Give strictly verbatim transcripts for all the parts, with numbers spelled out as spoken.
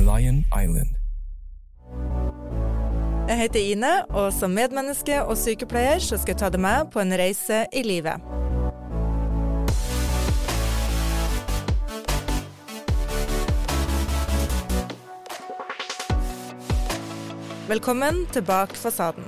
Lion Island. Jeg heter Ine, og som medmenneske og sykepleier så skal jeg ta deg med på en reise i livet. Velkommen til Bak fasaden.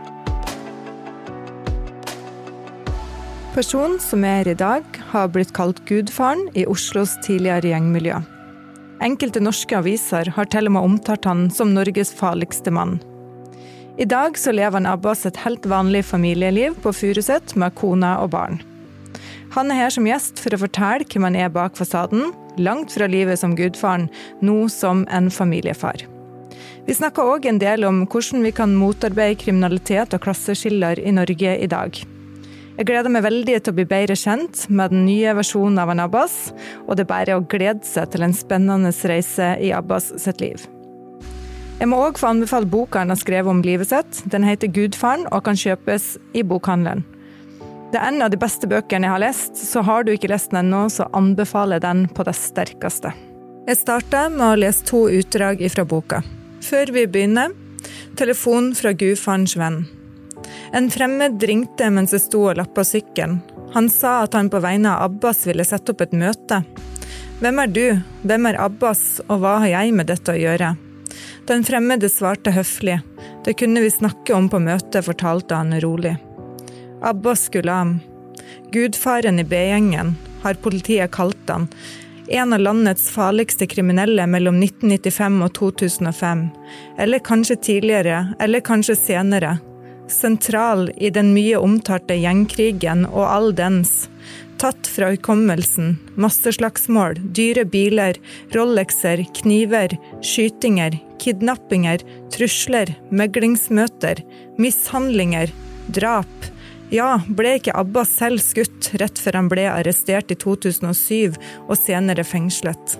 Personen som er her i dag har blitt kalt gudfaren i Oslos tidligere gjengmiljø. Enkelte norske aviser har til og med omtalt han som Norges farligste mann. I dag så lever han Abbas et helt vanlig familieliv på Furuset med kone og barn. Han er her som gjest for å fortelle hvem han er bak fasaden, langt fra livet som gudfaren, nå som en familiefar. Vi snakker også en del om hvordan vi kan motarbeide kriminalitet og klasseskiller i Norge i dag. Jeg gleder meg veldig til å bli bedre kjent med den nye versjonen av Abbas, og det er bare å glede seg til en spennende reise i Abbas sitt liv. Jeg må også få anbefale boka han har skrevet om livet sitt. Den heter Gudfaren og kan kjøpes i bokhandelen. Det er en av de beste bøkene jeg har lest, så har du ikke lest den ennå, så anbefaler den på det sterkeste. Jeg starter med å lese to utdrag fra boka. Før vi begynner, telefon fra gudfarens venn. En fremmed ringte mens jeg sto og lappet sykkelen. Han sa at han på vegne av Abbas ville sette opp et møte. Hvem er du? Hvem er Abbas? Og hva har jeg med dette å gjøre? Den fremmede svarte høflig. Det kunne vi snakke om på møtet, fortalte han rolig. Abbas Ghulam. Gudfaren i B-gjengen, har politiet kalt han. En av landets farligste kriminelle mellom nitten nittifem og to tusen og fem. Eller kanskje tidligere, eller kanskje senere. Sentral i den mye omtalte gjengkrigen og all dens. Tatt fra hukommelsen, masseslagsmål, dyre biler, Rolexer, kniver, skytinger, kidnappinger, trusler, meglingsmøter, mishandlinger, drap. Ja, ble ikke Abbas selv skutt rett før han ble arrestert i to tusen og syv og senere fengslet.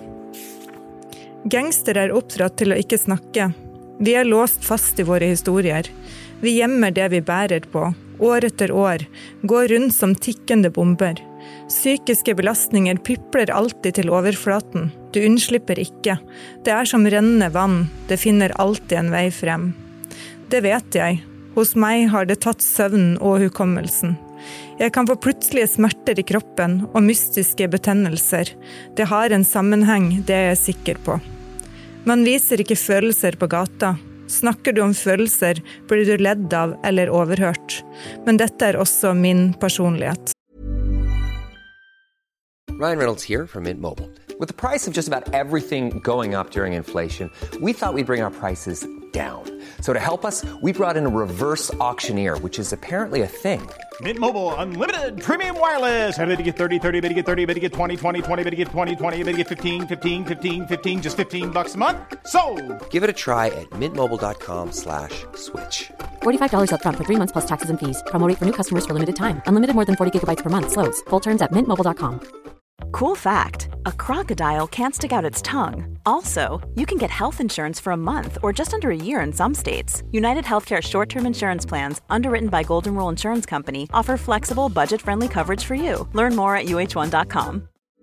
Gangster er oppdratt til å ikke snakke. Vi er låst fast i våre historier. Vi gjemmer det vi bærer på, år etter år, går rundt som tikkende bomber. Psykiske belastninger pipler alltid til overflaten. Du unnslipper ikke. Det er som rennende vann. Det finner alltid en vei frem. Det vet jeg. Hos meg har det tatt søvnen og hukommelsen. Jeg kan få plutselige smerter i kroppen og mystiske betennelser. Det har en sammenheng, det er jeg sikker på. Man viser ikke følelser på gata. Snakker du om følelser, blir du ledd av eller overhørt. Men dette er også min personlighet. Ryan Reynolds here from Mint Mobile. With the price of just about everything going up during inflation, we thought we'd bring our prices down. So to help us, we brought in a reverse auctioneer, which is apparently a thing. Mint Mobile Unlimited Premium Wireless. How to get thirty, thirty, how to get thirty, how to get twenty, twenty, twenty, how to get twenty, twenty, how to get fifteen, fifteen, fifteen, fifteen, just fifteen bucks a month? Sold! Give it a try at mintmobile.com slash switch. forty-five dollars up front for three months plus taxes and fees. Promo rate for new customers for limited time. Unlimited more than forty gigabytes per month. Slows full terms at mint mobile dot com. Cool fact, a crocodile can't stick out its tongue. Also, you can get health insurance for a month or just under a year in some states. United Healthcare short-term insurance plans, underwritten by Golden Rule Insurance Company, offer flexible, budget-friendly coverage for you. Learn more at u h one dot com.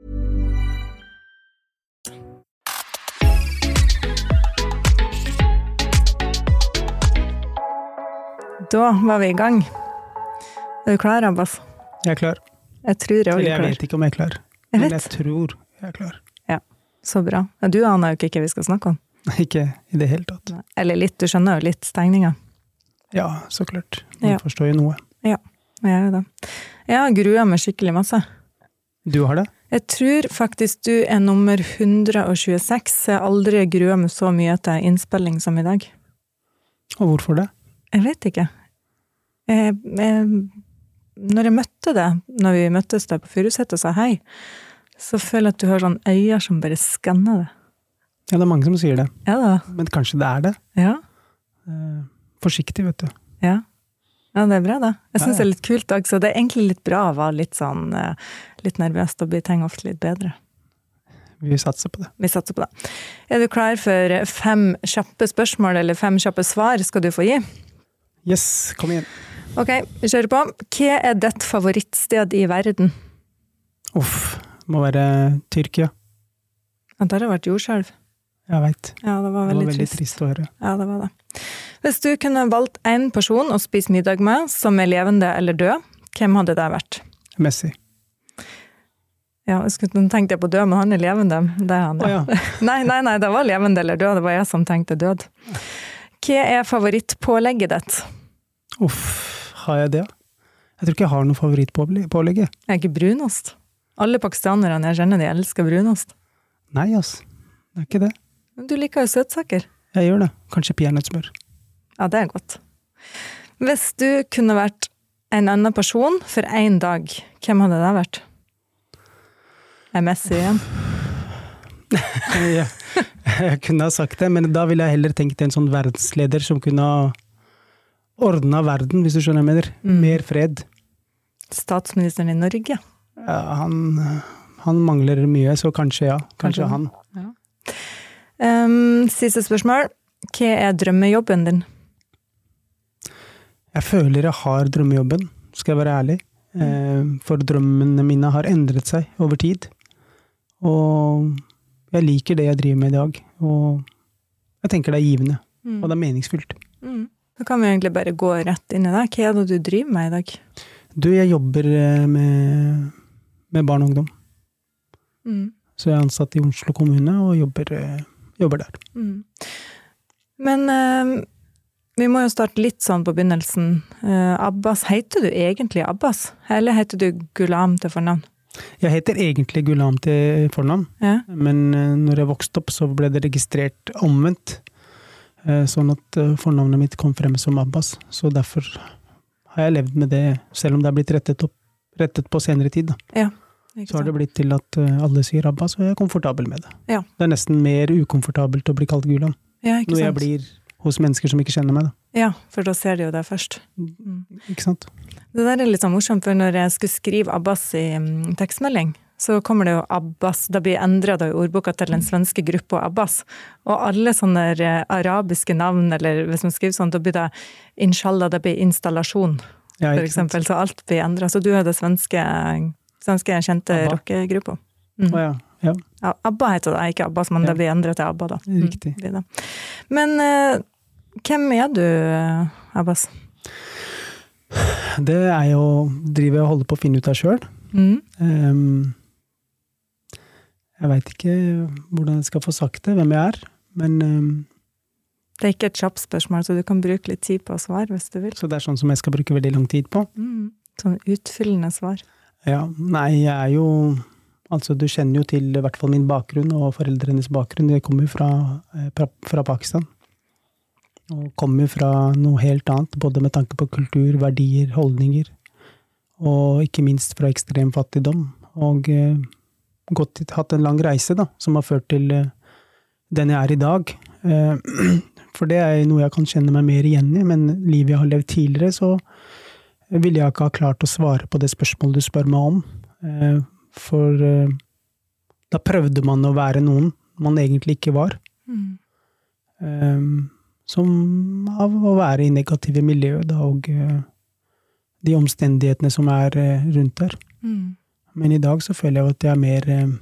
Da var vi i gang. Er du klar, Abbas? Jeg er klar. Jeg tror jeg er jeg klar. vet ikke om jeg er klar. Jeg Men vet. jeg tror jeg er klar. Ja, så bra. Du aner jo ikke hva vi skal snakke om. Ikke i det hele tatt. Eller litt, du skjønner jo litt stegninger. Ja, så klart. Man Ja. forstår jo noe. Ja, jeg gjør det. Jeg har gruet meg skikkelig masse. Du har det? Jeg tror faktisk du er nummer hundre og tjueseks. Jeg har aldri gruet meg så mye til innspilling som i dag. Og hvorfor det? Jeg vet ikke. Jeg, jeg, når jeg møtte deg, når vi møttes der på Furuset og sa hei, så føler jeg at du har sånn øyne som bare skanner det. Ja, det er mange som sier det. Ja da. Men kanskje det er det. Ja. Eh, forsiktig, vet du. Ja. Ja, det er bra da. Jeg synes Ja, ja. det er litt kult også, så det er egentlig litt bra å være litt sånn, eh, litt nervøst og bli ting ofte litt bedre. Vi satser på det. Vi satser på det. Er du klar for fem kjappe spørsmål, eller fem kjappe svar skal du få gi? Yes, kom igjen. Ok, vi kjører på. Hva er ditt favorittsted i verden? Uff, må være Tyrkia. Ja, der har vært jordskjelv. Jeg vet. Ja, det var Det veldig, var veldig trist. trist å høre. Ja, det var det. Hvis du kunne valgt en person å spise middag med, som er levende eller død, hvem hadde det vært? Messi. Ja, jeg skulle tenkt jeg på død, men han er levende. Det er han, ja. Å, ja. nei, nei, nei, det var levende eller død, det var jeg som tenkte død. Hva er favorittpålegget ditt? Uff, har jeg det? Jeg tror ikke jeg har noe favorittpålegg. Jeg er ikke brunost. Alle pakistanerne jeg kjenner, de elsker brunost. Nei, ass. Det er ikke det. Men du liker jo søtsaker. Jeg gjør det. Kanskje peanøttsmør. Ja, det er godt. Hvis du kunne vært en annen person for en dag, hvem hadde det vært? Er Messi igjen? jeg, jeg kunne ha sagt det, men da ville jeg heller tenkt en sånn verdensleder som kunne ha ordnet verden, hvis du skjønner jeg mener. Mm. Mer fred. Statsministeren i Norge? Ja, han, han mangler mye, så kanskje ja. Kanskje, kanskje han. Ja. Um, siste spørsmål. Hva er drømmejobben din? Jeg føler jeg har drømmejobben, skal jeg være ærlig. Mm. For drømmene mine har endret seg over tid. Og jeg liker det jeg driver med i dag. Og jeg tenker det er givende. Mm. Og det er meningsfylt. Mm. Da kan vi egentlig bare gå rett inn i det. Hva er det du driver med i dag? Du, jeg jobber med, med barn og ungdom. Mm. Så jeg er ansatt i Oslo kommune og jobber, jobber der. Mm. Men uh, vi må jo starte litt sånn på begynnelsen. Uh, Abbas, heter du egentlig Abbas? Eller heter du Ghulam til fornavn? Jeg heter egentlig Ghulam til fornavn. Ja. Men uh, når jeg vokste opp så ble det registrert omvendt. Uh, sånn at uh, fornavnet mitt kom frem som Abbas. Så derfor har jeg levd med det, selv om det har blitt rettet, opp, rettet på senere tid. Da. Ja. Så har det blitt til at alle sier Abbas, og jeg er komfortabel med det. Ja. Det er nesten mer ukomfortabelt å bli kalt Ghulam. Ja, ikke sant? Når jeg blir hos mennesker som ikke kjenner meg. Da. Ja, for da ser de jo det først. Mm. Ikke sant? Det der er litt sånn morsomt, for når jeg skulle skrive Abbas i um, tekstmelding, så kommer det jo Abbas, da blir endret da i ordboka til den svenske gruppa Abbas. Og alle sånne uh, arabiske navn, eller hvis man skriver sånn, da blir det inshallah, det blir installasjon, ja, for eksempel. Så alt blir endret. Så du er det svenske, svenske kjente rockegruppa. Mm. Oh, ja. Ja. Ja, Abba heter det, ikke Abbas, men ja. Det blir endret til Abba da. Riktig. Mm, men uh, hvem er du, Abbas? Det er jo, driver jeg og holder på å finne ut av selv. Mm. Um, jeg vet ikke hvordan jeg skal få sagt det, hvem jeg er, men... Um, det er ikke et kjapt spørsmål, så du kan bruke litt tid på å svare hvis du vil. Så det er sånn som jeg skal bruke veldig lang tid på? Mm. Sånn utfyllende svar. Ja, nei, jeg er jo... Altså, du kjenner jo til i hvert fall min bakgrunn og foreldrenes bakgrunn. Jeg kommer jo fra, fra, fra Pakistan. Og kommer fra noe helt annet, både med tanke på kultur, verdier, holdninger, og ikke minst fra ekstrem fattigdom. Og eh, gått, hatt en lang reise da, som har ført til eh, den jeg er i dag. Eh, for det er noe jeg kan kjenne meg mer igjen i, men livet jeg har levd tidligere, så ville jeg ikke ha klart å svare på det spørsmålet du spør meg om. Eh, For uh, da prøvde man å være noen man egentlig ikke var. Mm. Um, som av å være i negative miljøer da, og uh, de omstendighetene som er uh, rundt der. Mm. Men i dag så føler jeg at jeg er mer uh,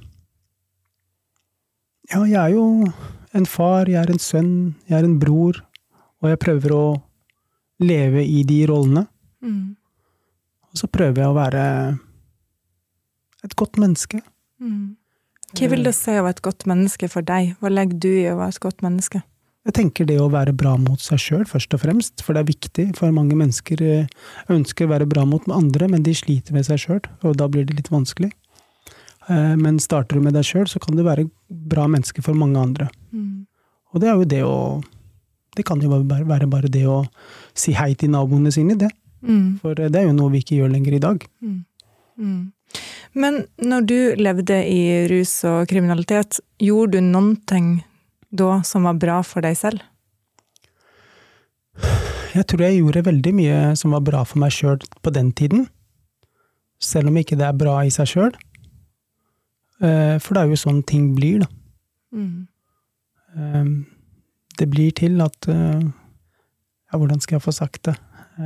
ja, jeg er jo en far, jeg er en sønn, jeg er en bror, og jeg prøver å leve i de rollene. Mm. Og så prøver jeg å være et godt menneske. Mm. Hva vil det si å være et godt menneske for deg? Hva legger du i å være et godt menneske? Jeg tenker det å være bra mot seg selv, først og fremst, for det er viktig, for mange mennesker ønsker å være bra mot andre, men de sliter med seg selv, og da blir det litt vanskelig. Men starter du med deg selv, så kan du være bra menneske for mange andre. Mm. Og det er jo det å, det kan jo være, være bare det å si hei til naboene sine, det. Mm. For det er jo noe vi ikke gjør lenger i dag. Mm. Mm. Men når du levde i rus og kriminalitet, gjorde du noen ting da som var bra for deg selv? Jeg tror jeg gjorde veldig mye som var bra for meg selv på den tiden. Selv om ikke det er bra i seg selv. For det er jo sånn ting blir da. Mm. Det blir til at, ja, hvordan skal jeg få sagt det?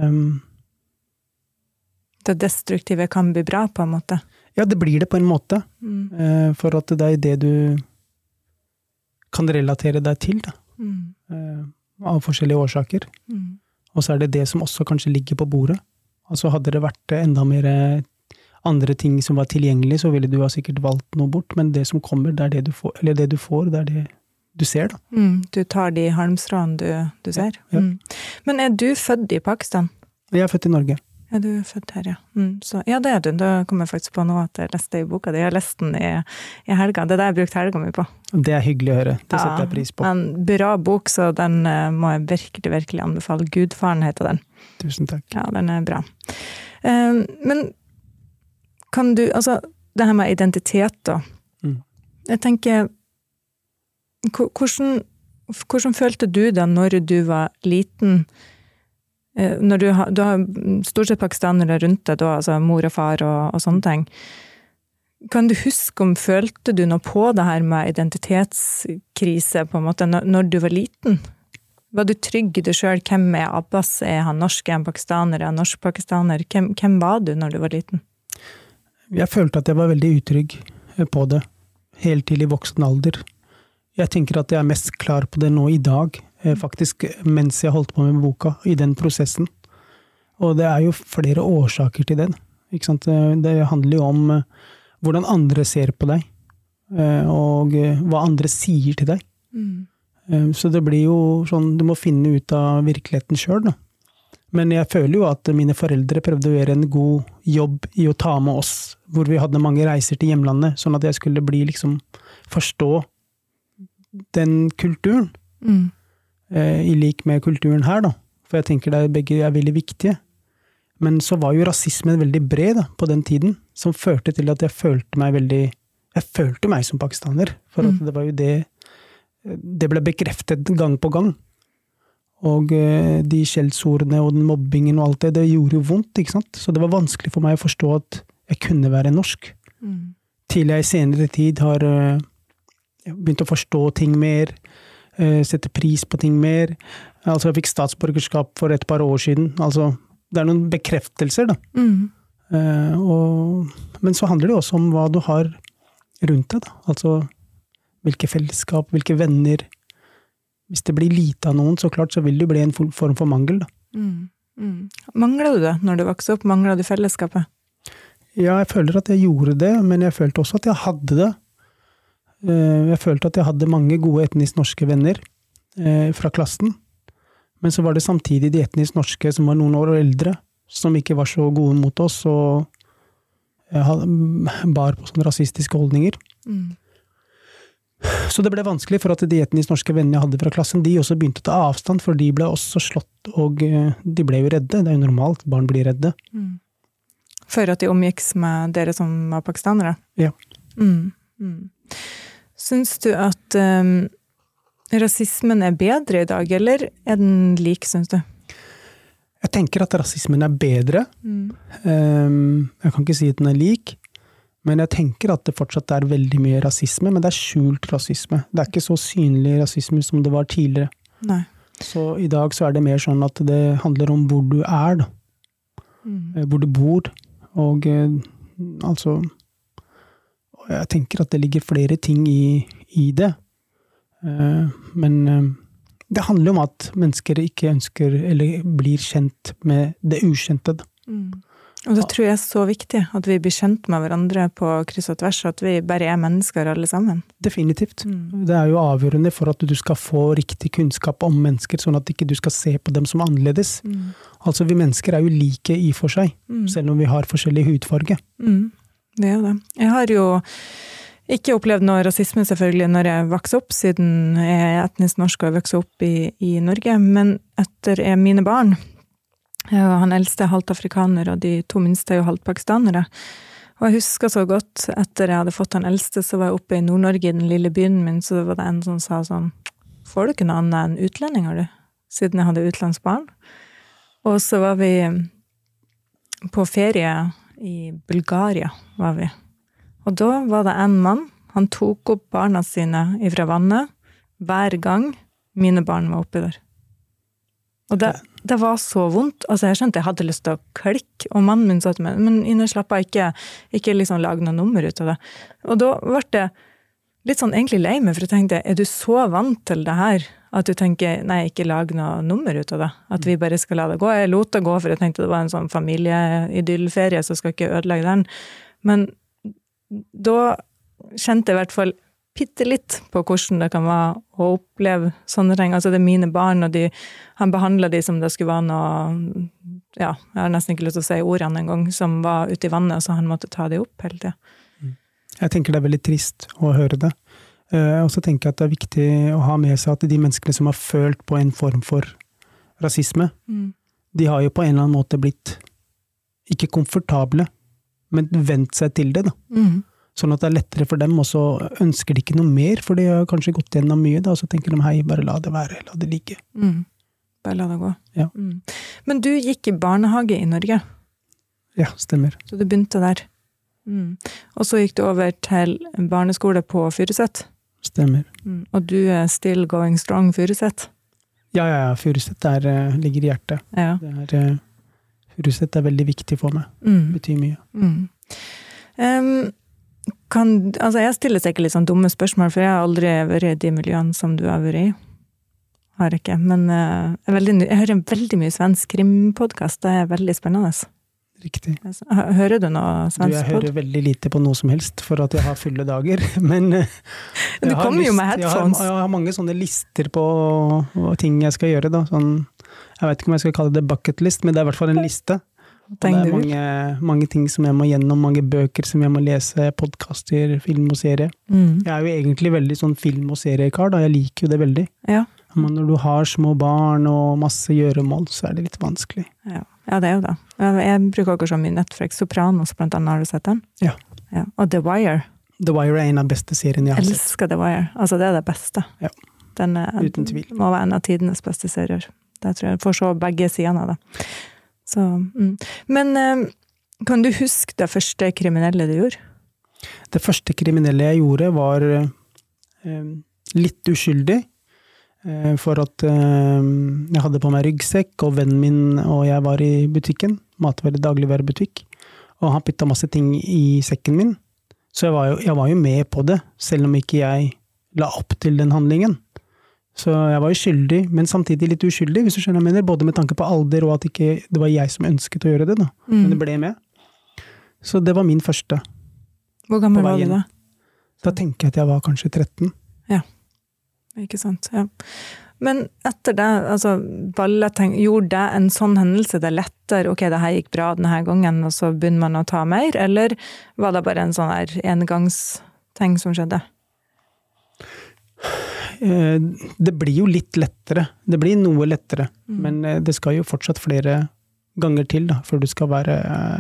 Det destruktive kan bli bra på en måte? Ja, det blir det på en måte. Mm. For at det er det du kan relatere deg til da, Mm. eh, av forskjellige årsaker. Mm. Og så er det det som også kanskje ligger på bordet. Altså hadde det vært enda mer andre ting som var tilgjengelig, så ville du ha sikkert valgt noe bort, men det som kommer, det er det du får, eller det du får, det er det du ser da. Mm. Du tar de halmstråene du, du ser. Ja. Mm. Men er du født i Pakistan? Jeg er født i Norge. Ja, du er født her, ja. Mm. Så, ja, det er du. Da kom jeg faktisk på noe at jeg leste i boka di. Jeg har lest den i, i helga. Det er det jeg har brukt helga mi på. Det er hyggelig å høre. Det setter jeg pris på. En bra bok, så den uh, må jeg virkelig, virkelig anbefale. Gudfaren heter den. Tusen takk. Ja, den er bra. Uh, men kan du, altså, det her med identitet da. Mm. Jeg tenker, hvordan, hvordan følte du det når du var liten? Når du har, du har stort sett pakistanere rundt deg, da, altså mor og far og, og sånne ting. Kan du huske om følte du noe på det her med identitetskrise på en måte når, når du var liten? Var du trygg i deg selv? Hvem er Abbas? Er han norsk? Er han pakistaner? Er han norsk-pakistaner? Hvem, hvem var du når du var liten? Jeg følte at jeg var veldig utrygg på det, helt til i voksen alder. Jeg tenker at jeg er mest klar på det nå i dag, faktisk mens jeg holdt på med boka, i den prosessen. Og det er jo flere årsaker til den, ikke sant? Det handler jo om hvordan andre ser på deg, og hva andre sier til deg. Mm. Så det blir jo sånn, du må finne ut av virkeligheten selv da. Men jeg føler jo at mine foreldre prøvde å gjøre en god jobb i å ta med oss, hvor vi hadde mange reiser til hjemlandet, sånn at jeg skulle bli liksom, forstå den kulturen. Mm. I lik med kulturen her da, for jeg tenker det begge er veldig viktige. Men så var jo rasismen veldig bred da, på den tiden, som førte til at jeg følte meg veldig, jeg følte meg som pakistaner, for at det var jo det, det ble bekreftet gang på gang. Og de skjellsordene og den mobbingen og alt det, det gjorde jo vondt, ikke sant? Så det var vanskelig for meg å forstå at jeg kunne være norsk. Mm. Til jeg i senere tid har begynt å forstå ting mer, sette pris på ting mer. Altså, jeg fikk statsborgerskap for et par år siden. Altså, det er noen bekreftelser, da. Mm. Uh, og, men så handler det også om hva du har rundt deg, da. Altså, hvilke fellesskap, hvilke venner. Hvis det blir lite av noen, så klart så vil det bli en form for mangel, da. Mm. Mm. Manglet du det når du vokste opp? Manglet du fellesskapet? Ja, jeg føler at jeg gjorde det, men jeg følte også at jeg hadde det. Jeg følte at jeg hadde mange gode etnisk norske venner eh, fra klassen, men så var det samtidig de etnisk norske som var noen år eldre, som ikke var så gode mot oss, og bar på sånne rasistiske holdninger. Mm. Så det ble vanskelig for at de etnisk norske vennene jeg hadde fra klassen, de også begynte å ta avstand, for de ble også slått, og de ble jo redde. Det er jo normalt, barn blir redde. Mm. For at de omgikks med dere som var pakistanere? Ja. Mm. Mm. Syns du at um, rasismen er bedre i dag, eller er den lik, syns du? Jeg tenker at rasismen er bedre. Mm. Um, jeg kan ikke si at den er lik, men jeg tenker at det fortsatt er veldig mye rasisme, men det er skjult rasisme. Det er ikke så synlig rasisme som det var tidligere. Nei. Så i dag så er det mer sånn at det handler om hvor du er, da. Mm. Hvor du bor, og altså... Jeg tenker at det ligger flere ting i, i det. Men det handler om at mennesker ikke ønsker eller blir kjent med det ukjente. Mm. Og det tror jeg er så viktig, at vi blir kjent med hverandre på kryss og tvers, at vi bare er mennesker alle sammen. Definitivt. Mm. Det er jo avgjørende for at du skal få riktig kunnskap om mennesker, sånn at ikke du skal se på dem som annerledes. Mm. Altså vi mennesker er jo like i for seg, mm. selv om vi har forskjellig hudfarge. Mm. Det er det. Jeg har jo ikke opplevd noe rasisme selvfølgelig når jeg vokste opp, siden jeg er etnisk norsk og jeg vokste opp i, i Norge, men etter jeg mine barn, han eldste er halvt afrikaner, og de to minste er jo halvt pakistanere, og jeg husker så godt, etter jeg hadde fått han eldste, så var jeg oppe i Nord-Norge, i den lille byen min, så var det en som sa sånn, får du ikke noe annet enn utlendinger, du? Siden jeg hadde utlandsbarn. Og så var vi på ferie i Bulgaria, var vi. Og da var det en mann, han tok opp barna sine fra vannet, hver gang mine barn var oppi der. Og det, det var så vondt, altså jeg skjønte jeg hadde lyst til å klikke, og mannen min sa til meg, men Ine, slapp av, ikke, ikke liksom lage noe nummer ut av det. Og da ble det litt sånn egentlig lei meg, for jeg tenkte, er du så vant til det her, at du tenker, nei, ikke lag noe nummer ut av det, at vi bare skal la det gå. Jeg lot det gå, for jeg tenkte det var en sånn familieidyllferie, så skal ikke ødelegge den. Men da kjente jeg i hvert fall pittelitt på hvordan det kan være å oppleve sånne ting. Altså det er mine barn, og de, han behandler de som det skulle være noe, ja, jeg har nesten ikke lyst til å si ordene en gang, som var ute i vannet, så han måtte ta de opp hele tiden. Jeg tenker det er veldig trist å høre det. Og så tenker jeg at det er viktig å ha med seg at de menneskene som har følt på en form for rasisme, mm. de har jo på en eller annen måte blitt ikke komfortable, men vendt seg til det da. Mm. Sånn at det er lettere for dem, og så ønsker de ikke noe mer, for de har kanskje gått gjennom mye da, og så tenker de, hei, bare la det være, la det ligge. Mm. Bare la det gå. Ja. Mm. Men du gikk i barnehage i Norge? Ja, stemmer. Så du begynte der? Mm. Og så gikk du over til en barneskole på Furuset? Stemmer. Mm. Og du er still going strong Furuset? Ja, ja, ja. Furuset der uh, ligger i hjertet. Ja. Det er, uh, Furuset er veldig viktig for meg. Mm. Det betyr mye. Mm. Um, kan, altså jeg stiller sikkert litt sånn dumme spørsmål, for jeg har aldri vært i de miljøene som du har vært i. Har jeg ikke. Men uh, jeg, veldig, jeg hører en veldig mye svensk krimpodcast. Det er veldig spennende. Riktig. Hører du noe svensk? Du, jeg hører veldig lite på noe som helst, for at jeg har fulle dager, men du kommer jo med headphones. Jeg har, jeg har mange sånne lister på ting jeg skal gjøre da, sånn, jeg vet ikke om jeg skal kalle det bucket list, men det er i hvert fall en liste. Og det er mange, mange ting som jeg må gjennom, mange bøker som jeg må lese, podcaster, film og serie. Mm. Jeg er jo egentlig veldig sånn film- og seriekar da, jeg liker jo det veldig. Ja. Men når du har små barn og masse gjøremål, så er det litt vanskelig. Ja, ja det er jo det. Jeg bruker også så mye Netflix, Sopranos blant annet, har du sett den? Ja. Ja. Og The Wire. The Wire er en av beste seriene jeg har sett. Jeg elsker The Wire. Altså, det er det beste. Ja, den er, uten tvil. Må være en av tidenes beste serier. Det tror jeg får se begge sidene av det. Så, mm. Men kan du huske det første kriminelle du gjorde? Det første kriminelle jeg gjorde var eh, litt uskyldig. For at eh, jeg hadde på meg ryggsekk, og vennen min og jeg var i butikken, matvære, dagligvarebutikk, og han puttet masse ting i sekken min. Så jeg var, jo, jeg var jo med på det, selv om ikke jeg la opp til den handlingen. Så jeg var jo skyldig, men samtidig litt uskyldig, hvis du skjønner jeg mener, både med tanke på alder, og at ikke det var jeg som ønsket å gjøre det da. Mm. Men det ble med. Så det var min første. Hvor gammel var du da? Da tenker jeg at jeg var kanskje tretten. Ja. Ikke sant, ja. Men etter det, altså, balleteng, gjorde det en sånn hendelse det lettere, ok, det her gikk bra denne gangen, og så begynner man å ta mer, eller var det bare en sånn her engangsting som skjedde? Det blir jo litt lettere, det blir noe lettere, mm. men det skal jo fortsatt flere ganger til da, for du skal være,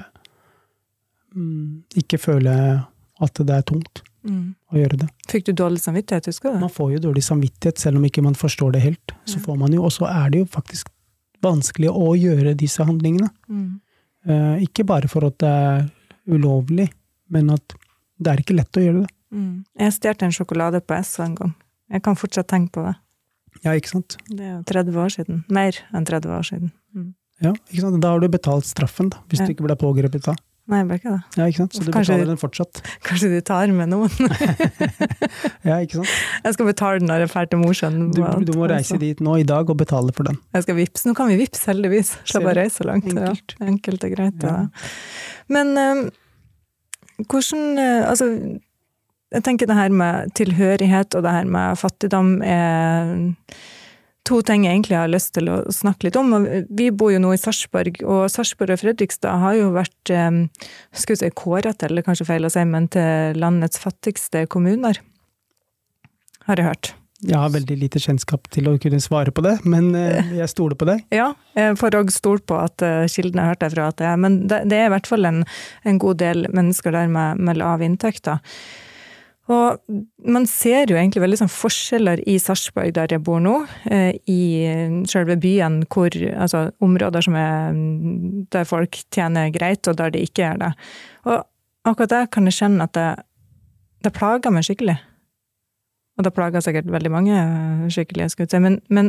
ikke føle at det er tungt. Mm. Å gjøre det. Fikk du dårlig samvittighet, husker du det? Man får jo dårlig samvittighet, selv om ikke man forstår det helt. Så får man jo, og så er det jo faktisk vanskelig å gjøre disse handlingene. Mm. Eh, ikke bare for at det er ulovlig, men at det er ikke lett å gjøre det. Mm. Jeg stjerte en sjokolade på S en gang. Jeg kan fortsatt tenke på det. Ja, ikke sant? Det er jo tretti år siden. Mer enn tretti år siden. Mm. Ja, ikke sant? Da har du betalt straffen da, hvis ja. du ikke ble pågrepet da. Nei, jeg ble ikke det. Ja, ikke sant? Så du kanskje, betaler den fortsatt. Kanskje du tar med noen. Ja, ikke sant? Jeg skal betale den når jeg er ferdig til Mosjøen. Du, du må reise dit nå i dag og betale for den. Jeg skal vips. Nå kan vi vips, heldigvis. Slapp bare reise langt. Enkelt. Ja, enkelt og greit. Ja. Ja. Men um, hvordan, altså, jeg tenker det her med tilhørighet og det her med fattigdom er to ting jeg egentlig har lyst til å snakke litt om. Vi bor jo nå i Sarpsborg, og Sarpsborg og Fredrikstad har jo vært, skal vi si, kåret til, eller kanskje feil å si, men til landets fattigste kommuner. Har jeg hørt. Jeg har veldig lite kjennskap til å kunne svare på det, men jeg stoler på det. Ja, jeg får også stole på at kilden har hørt derfra at det er, men det, det er i hvert fall en, en god del mennesker der med, med lav inntekt da. Og man ser jo egentlig veldig sånn forskjeller i Sarpsborg der jeg bor nå, i selve byen, hvor, altså områder som er, der folk tjener greit, og der de ikke er det. Og akkurat der kan jeg kjenne at det, det plager meg skikkelig. Og det plager sikkert veldig mange skikkelig, jeg skulle si. Men, men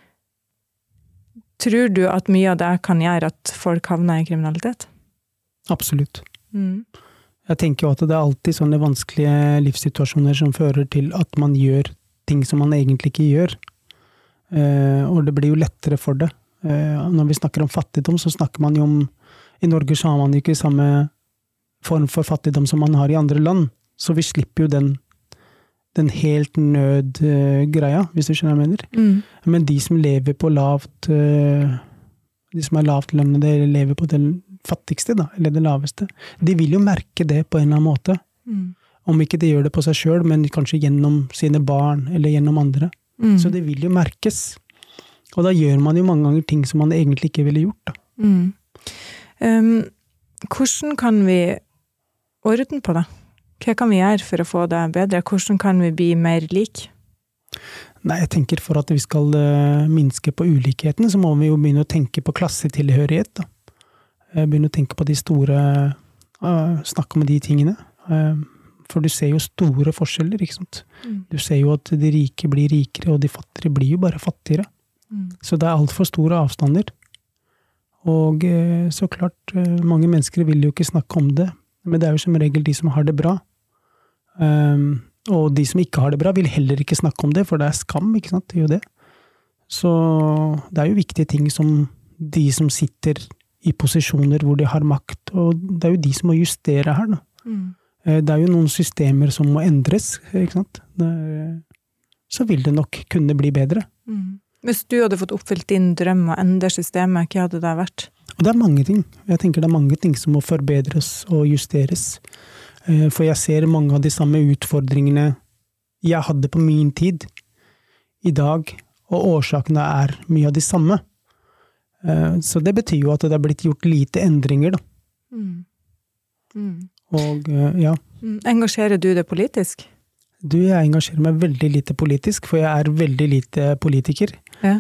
tror du at mye av det kan gjøre at folk havner i kriminalitet? Absolutt. Mm. Jeg tenker jo at det er alltid sånne vanskelige livssituasjoner som fører til at man gjør ting som man egentlig ikke gjør. Eh, og det blir jo lettere for det. Eh, når vi snakker om fattigdom, så snakker man jo om, i Norge så har man jo ikke samme form for fattigdom som man har i andre land, så vi slipper jo den, den helt nød uh, greia, hvis du skjønner hva jeg mener. Mm. Men de som lever på lavt, uh, de som er lavt lønnede, eller lever på det fattigste, da, eller det laveste, de vil jo merke det på en eller annen måte. Mm. Om ikke de gjør det på seg selv, men kanskje gjennom sine barn, eller gjennom andre. Mm. Så det vil jo merkes. Og da gjør man jo mange ganger ting som man egentlig ikke ville gjort. Da. Mm. Um, hvordan kan vi orden på det? Hva kan vi gjøre for å få det bedre? Hvordan kan vi bli mer lik? Nei, jeg tenker for at vi skal uh, minske på ulikheten, så må vi jo begynne å tenke på klassetilhørighet. Da. Begynne å tenke på de store, uh, snakke om de tingene. Uh, for du ser jo store forskjeller, ikke sant? Mm. Du ser jo at de rike blir rikere, og de fattige blir jo bare fattigere. Mm. Så det er alt for store avstander. Og uh, så klart, uh, mange mennesker vil jo ikke snakke om det, men det er jo som regel de som har det bra. Um, og de som ikke har det bra vil heller ikke snakke om det, for det er skam, ikke sant? Det er jo det. Så det er jo viktige ting som de som sitter i posisjoner hvor de har makt, og det er jo de som må justere her, da. Mm. Det er jo noen systemer som må endres, ikke sant? Er, så vil det nok kunne bli bedre. Mm. Hvis du hadde fått oppfylt din drøm og endre systemet, hva hadde det vært? Og det er mange ting. Jeg tenker det er mange ting som må forbedres og justeres. For jeg ser mange av de samme utfordringene jeg hadde på min tid i dag, og årsakene er mye av de samme. Så det betyr jo at det er blitt gjort lite endringer, da. Mm. Mm. Og, ja. Engasjerer du det politisk? Du, jeg engasjerer meg veldig lite politisk, for jeg er veldig lite politiker. Ja.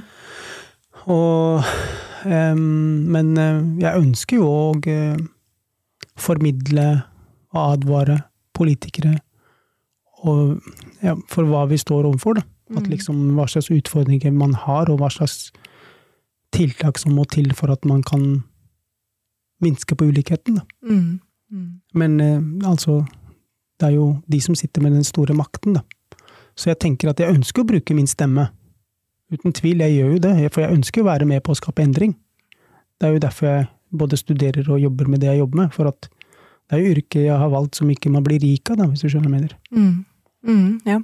Og, um, men jeg ønsker jo å uh, formidle og advare politikere og, ja, for hva vi står overfor. Da. At liksom, hva slags utfordringer man har, og hva slags tiltak som må til for at man kan minske på ulikheten. Da. Mm. Mm. Men uh, altså, det er jo de som sitter med den store makten, da. Så jeg tenker at jeg ønsker å bruke min stemme. Uten tvil, jeg gjør jo det, for jeg ønsker å være med på å skape endring. Det er jo derfor jeg både studerer og jobber med det jeg jobber med, for at det er jo yrket jeg har valgt som ikke man blir rik av, da, hvis du skjønner hva jeg mener. Mm. Mm, ja.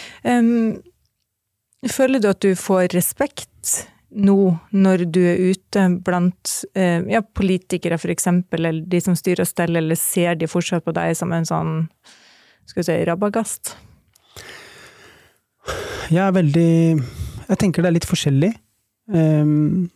Um, føler du at du får respekt nå når du er ute blant uh, ja, politikere for eksempel, eller de som styrer og steller, eller ser de fortsatt på deg som en sånn, skal vi si, rabagast? Jeg er veldig... Jeg tenker det er litt forskjellig. Um,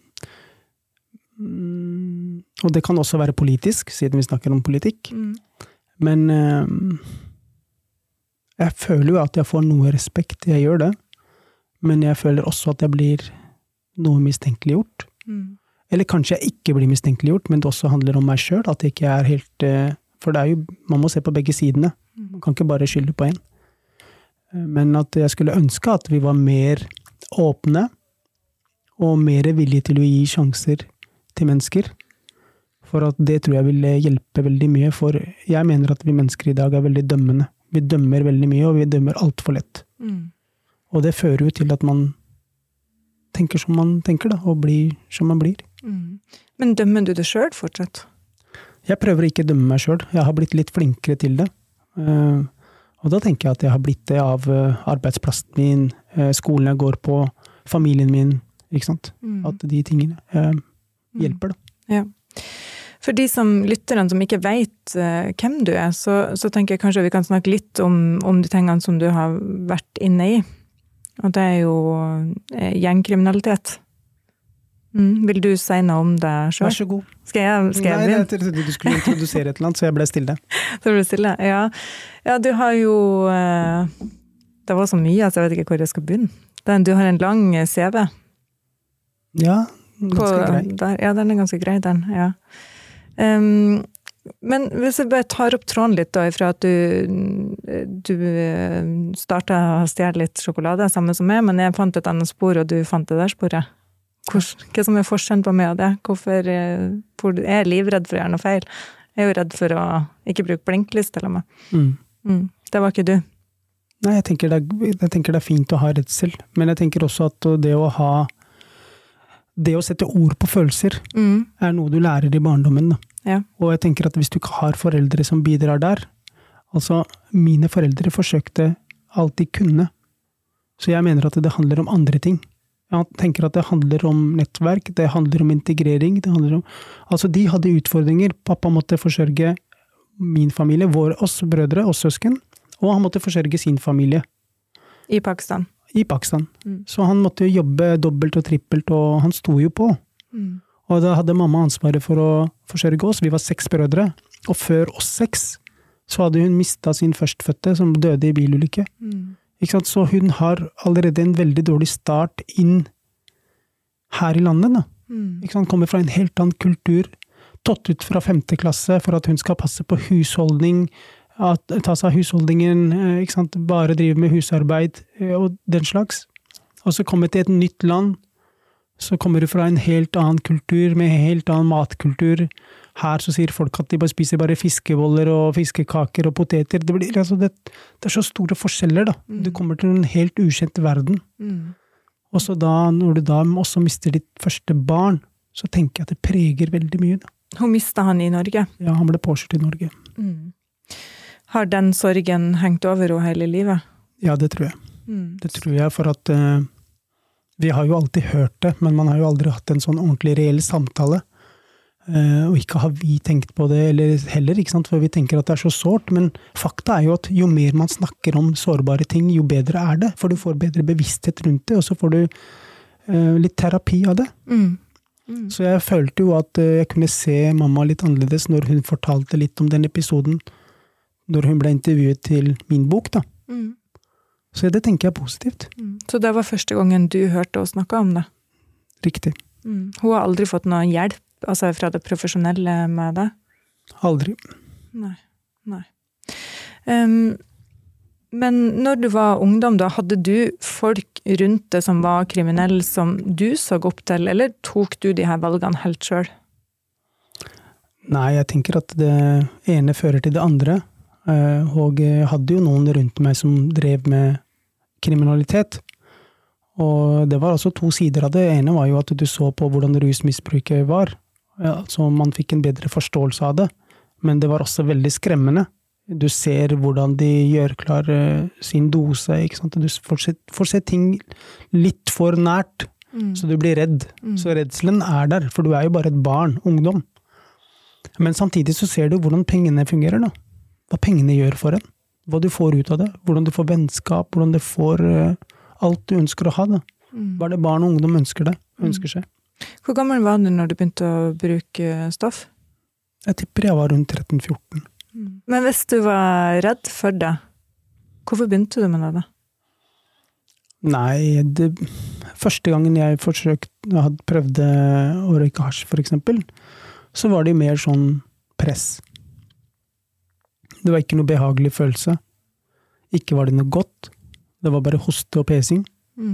og det kan også være politisk, siden vi snakker om politikk. Mm. Men um, jeg føler jo at jeg får noe respekt, jeg gjør det. Men jeg føler også at jeg blir noe mistenkeliggjort. Mm. Eller kanskje jeg ikke blir mistenkeliggjort, men det også handler om meg selv, at jeg ikke er helt... For det er jo, man må se på begge sidene. Man kan ikke bare skylde på en. Men at jeg skulle ønske at vi var mer åpne, og mer villige til å gi sjanser til mennesker. For at det tror jeg vil hjelpe veldig mye, for jeg mener at vi mennesker i dag er veldig dømmende. Vi dømmer veldig mye, og vi dømmer alt for lett. Mm. Og det fører jo til at man tenker som man tenker, da, og blir som man blir. Mm. Men dømmer du det selv fortsatt? Jeg prøver ikke å dømme meg selv. Jeg har blitt litt flinkere til det. Uh, og da tenker jeg at jeg har blitt det av uh, arbeidsplassen min, uh, skolen jeg går på, familien min, ikke sant? Mm. At de tingene uh, hjelper, da. Ja. For de som lytterne som ikke vet uh, hvem du er, så, så tenker jeg kanskje vi kan snakke litt om, om de tingene som du har vært inne i. Og det er jo uh, gjengkriminalitet. Mm. Vil du si noe om det selv? Vær så god. Skal jeg, skal jeg Nei, jeg trodde du skulle introdusere et eller annet, så jeg ble stille. Så ble stille, ja. Ja, du har jo... Uh, det var så mye, så jeg vet ikke hvor jeg skal begynne. Den, du har en lang C V. Ja, ganske på, grei. Der, ja, den er ganske grei, den, ja. Um, men hvis jeg bare tar opp tråden litt da, ifra at du, du startet å stjele litt sjokolade sammen som meg, men jeg fant et annet spor, og du fant det der sporet. Hvor, hva som er forskjellen på meg og det? Hvorfor hvor, er jeg livredd for å gjøre noe feil? Jeg er jo redd for å ikke bruke blinklys til og med. Mm. Mm. Det var ikke du. Nei, jeg tenker, det er, jeg tenker det er fint å ha redsel, men jeg tenker også at det å ha det å sette ord på følelser mm. er noe du lærer i barndommen. Da. Ja. Og jeg tenker at hvis du ikke har foreldre som bidrar der, altså mine foreldre forsøkte alt de kunne, så jeg mener at det handler om andre ting. Jeg tenker at det handler om nettverk, det handler om integrering, det handler om, altså de hadde utfordringer, pappa måtte forsørge min familie, vår, oss brødre, oss søsken, og han måtte forsørge sin familie. I Pakistan? I Pakistan. Mm. Så han måtte jo jobbe dobbelt og trippelt, og han sto jo på. Mm. Og da hadde mamma ansvaret for å forsørge oss, vi var seks brødre, og før oss seks, så hadde hun mistet sin førstfødte, som døde i bilulykke. Mm. Ikke sant? Så hun har allerede en veldig dårlig start inn her i landet. Da. Mm. Ikke sant? Kommer fra en helt annen kultur, tatt ut fra femte klasse for at hun skal passe på husholdning, at, ta seg av husholdningen, ikke sant? Bare drive med husarbeid og den slags. Og så kommer til et nytt land, så kommer du fra en helt annen kultur, med en helt annen matkultur. Her så sier folk at de bare spiser bare fiskeboller og fiskekaker og poteter. Det, blir, altså det, det er så store forskjeller da. Mm. Du kommer til en helt ukjent verden. Mm. Og så da, når du da også mister ditt første barn, så tenker jeg at det preger veldig mye da. Hun mistet han i Norge? Ja, han ble påkjørt i Norge. Mm. Har den sorgen hengt over henne hele livet? Ja, det tror jeg. Mm. Det tror jeg, for at uh, vi har jo alltid hørt det, men man har jo aldri hatt en sånn ordentlig reell samtale. Uh, og ikke har vi tenkt på det, eller heller, ikke sant? For vi tenker at det er så sårt, men fakta er jo at jo mer man snakker om sårbare ting, jo bedre er det, for du får bedre bevissthet rundt det, og så får du uh, litt terapi av det. Mm. Mm. Så jeg følte jo at uh, jeg kunne se mamma litt annerledes når hun fortalte litt om den episoden, når hun ble intervjuet til min bok da. Mm. Så det tenker jeg er positivt. Mm. Så det var første gangen du hørte oss snakke om det? Riktig. Mm. Hun har aldri fått noe hjelp, altså fra det profesjonelle med det? Aldri. Nei, nei. Um, men når du var ungdom da, hadde du folk rundt deg som var kriminelle som du så opp til, eller tok du de her valgene helt selv? Nei, jeg tenker at det ene fører til det andre. Og jeg hadde jo noen rundt meg som drev med kriminalitet. Og det var altså to sider av det. Det ene var jo at du så på hvordan rusmisbruket var. Altså man fikk en bedre forståelse av det. Men det var også veldig skremmende. Du ser hvordan de gjør klar sin dose, ikke sant? Du får se, får se ting litt for nært, mm. så du blir redd. Mm. Så redselen er der, for du er jo bare et barn, ungdom. Men samtidig så ser du hvordan pengene fungerer da. Hva pengene gjør for en, hva du får ut av det, hvordan du får vennskap, hvordan du får uh, alt du ønsker å ha da. Mm. Hva er det barn og ungdom ønsker det, ønsker seg. Hvor gammel var du når du begynte å bruke stoff? Jeg tipper jeg var rundt tretten fjorten. Mm. Men hvis du var redd for det, hvorfor begynte du med det da? Nei, det, første gangen jeg forsøkte, jeg hadde prøvd å røyke hasj for eksempel, så var det mer sånn press. Det var ikke noe behagelig følelse. Ikke var det noe godt. Det var bare hoste og pesing. Mm.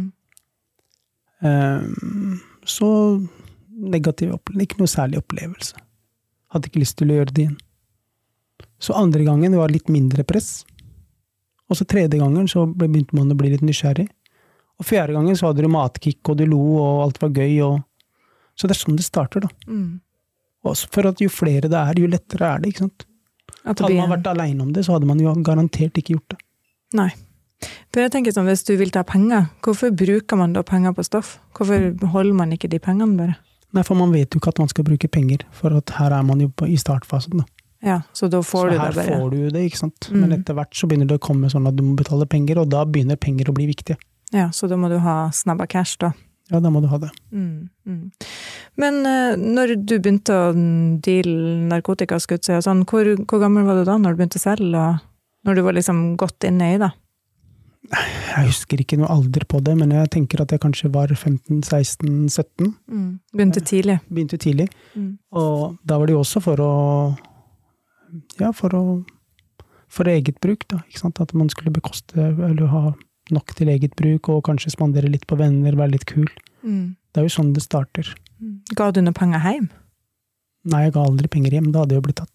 Um, så negativ opplevelse. Ikke noe særlig opplevelse. Hadde ikke lyst til å gjøre det igjen. Så andre gangen var litt mindre press. Og så tredje gangen så begynte man å bli litt nysgjerrig. Og fjerde gangen så hadde du matkick, og du lo, og alt var gøy. Og... Så det er sånn det starter da. Mm. Og for at jo flere det er, jo lettere er det, ikke sant? Hadde man vært alene om det, så hadde man jo garantert ikke gjort det. Nei. For jeg tenker sånn, hvis du vil ta penger, hvorfor bruker man da penger på stoff? Hvorfor holder man ikke de pengene bare? Nei, for man vet jo ikke at man skal bruke penger, for at her er man jo på, i startfasen da. Ja, så da får så du det bare. Så her får du jo det, ikke sant? Mm. Men etter hvert så begynner det å komme sånn at du må betale penger, og da begynner penger å bli viktige. Ja, så da må du ha snabba cash da. Ja, da må du ha det. Mm, mm. Men uh, når du begynte å deale narkotika, skulle jeg si, sånn, hvor, hvor gammel var du da når du begynte selv, og når du var liksom godt inne i det? Jeg husker ikke noe alder på det, men jeg tenker at jeg kanskje var femten, seksten, sytten. Mm. Begynte tidlig. Begynte tidlig. Mm. Og da var det jo også for å, ja, for å, for eget bruk da, ikke sant? At man skulle bekoste, eller ha nok til eget bruk, og kanskje spandere litt på venner, være litt kul. Mm. Det er jo sånn det starter. Mm. Ga du noe penger hjem? Nei, jeg ga aldri penger hjem, da hadde jeg jo blitt tatt.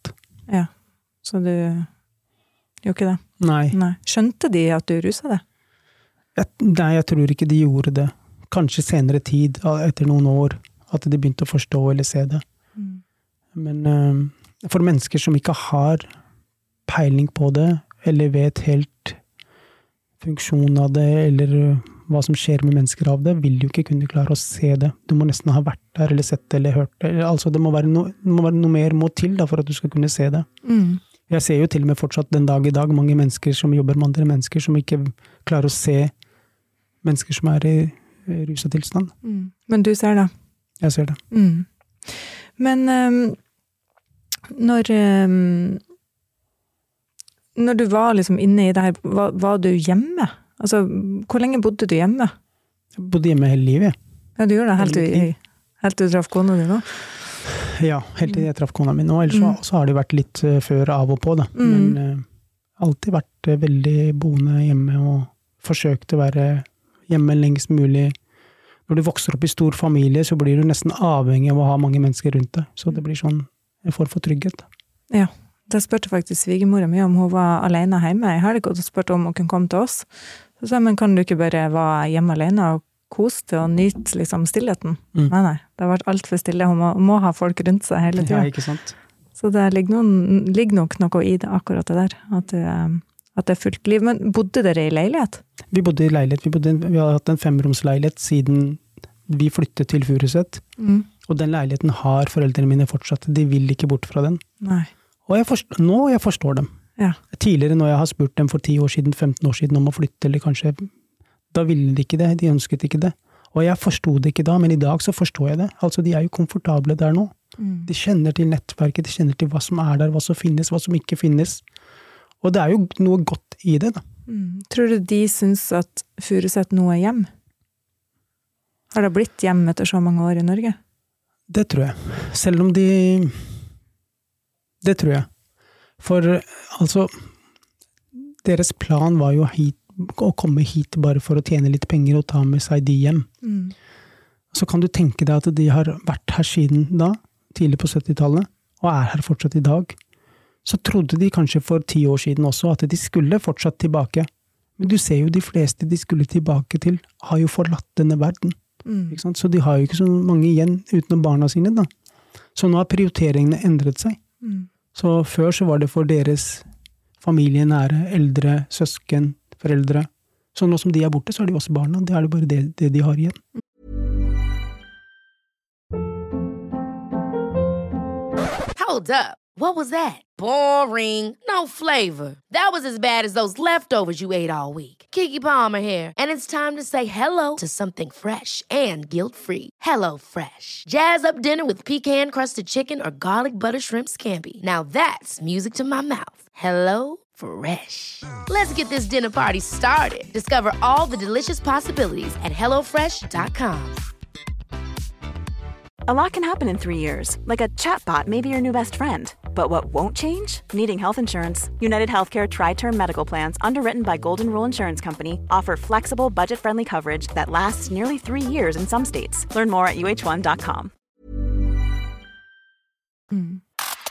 Ja, så du gjorde ikke det? Nei. Nei. Skjønte de at du ruset det? Jeg, nei, jeg tror ikke de gjorde det. Kanskje senere tid, etter noen år, at de begynte å forstå eller se det. Mm. Men uh, for mennesker som ikke har peiling på det, eller vet helt funksjonen av det, eller hva som skjer med mennesker av det, vil jo ikke kunne klare å se det. Du må nesten ha vært der, eller sett det, eller hørt det. Altså, det må være, no, det må være noe mer må til da, for at du skal kunne se det. Mm. Jeg ser jo til og med fortsatt den dag i dag mange mennesker som jobber med andre mennesker, som ikke klarer å se mennesker som er i ruset tilstand. Mm. Men du ser det? Jeg ser det. Mm. Men um, når um, når du var liksom inne i det her, var, var du hjemme? Altså, hvor lenge bodde du hjemme? Jeg bodde hjemme hele livet. Ja, du gjorde det helt til, helt til du traff kona di nå? Ja, helt til jeg traff kona mi nå. Ellers mm. så, så har det vært litt uh, før av og på, da. Mm. Men uh, alltid vært uh, veldig boende hjemme og forsøkt å være hjemme lengst mulig. Når du vokser opp i stor familie, så blir du nesten avhengig av å ha mange mennesker rundt deg. Så det blir sånn en form for trygghet. Ja. Da spurte faktisk svigermora mi om hun var alene hjemme. Jeg har ikke gått og spurt om hun kunne komme til oss. Så sa jeg, men kan du ikke bare være hjemme alene og kose til og nyte liksom stillheten? Mm. Nei, nei. Det har vært alt for stille. Hun må, må ha folk rundt seg hele tiden. Ja, ikke sant. Så det ligger, noen, ligger nok noe i det, akkurat det der. At det, at det er fullt liv. Men bodde dere i leilighet? Vi bodde i leilighet. Vi, bodde, vi har hatt en femromsleilighet siden vi flyttet til Furuset. Mm. Og den leiligheten har foreldrene mine fortsatt. De vil ikke bort fra den. Nei. Og jeg forstår, nå jeg forstår dem. Ja. Tidligere når jeg har spurt dem for ti år siden, femten år siden om å flytte, eller kanskje, da ville de ikke det, de ønsket ikke det. Og jeg forstod det ikke da, men i dag så forstår jeg det. Altså, de er jo komfortable der nå. Mm. De kjenner til nettverket, de kjenner til hva som er der, hva som finnes, hva som ikke finnes. Og det er jo noe godt i det, da. Mm. Tror du de synes at Furuset nå er hjem? Har det blitt hjem etter så mange år i Norge? Det tror jeg. Selv om de... Det tror jeg. For altså, deres plan var jo hit, å komme hit bare for å tjene litt penger og ta med seg de hjem. Mm. Så kan du tenke deg at de har vært her siden da, tidlig på syttitallet, og er her fortsatt i dag. Så trodde de kanskje for ti år siden også at de skulle fortsatt tilbake. Men du ser jo de fleste de skulle tilbake til, har jo forlatt denne verden. Mm. Ikke sant? Så de har jo ikke så mange igjen utenom barna sine da. Så nå har prioriteringene endret seg. Mm. Så før så var det for deres familie, nære, eldre, søsken, foreldre. Så nå som de er borte, så er de også barna. Det er det bare det, det de har igjen. Hold up. What was that? Boring. No flavor. That was as bad as those leftovers you ate all week. Keke Palmer here, and it's time to say hello to something fresh and guilt-free. Hello Fresh. Jazz up dinner with pecan-crusted chicken or garlic butter shrimp scampi. Now that's music to my mouth. Hello Fresh. Let's get this dinner party started. Discover all the delicious possibilities at hello fresh dot com. A lot can happen in three years, like a chatbot may be your new best friend. But what won't change? Needing health insurance. United Healthcare Tri-Term Medical Plans, underwritten by Golden Rule Insurance Company, offer flexible, budget-friendly coverage that lasts nearly three years in some states. Learn more at u h one dot com. Mm.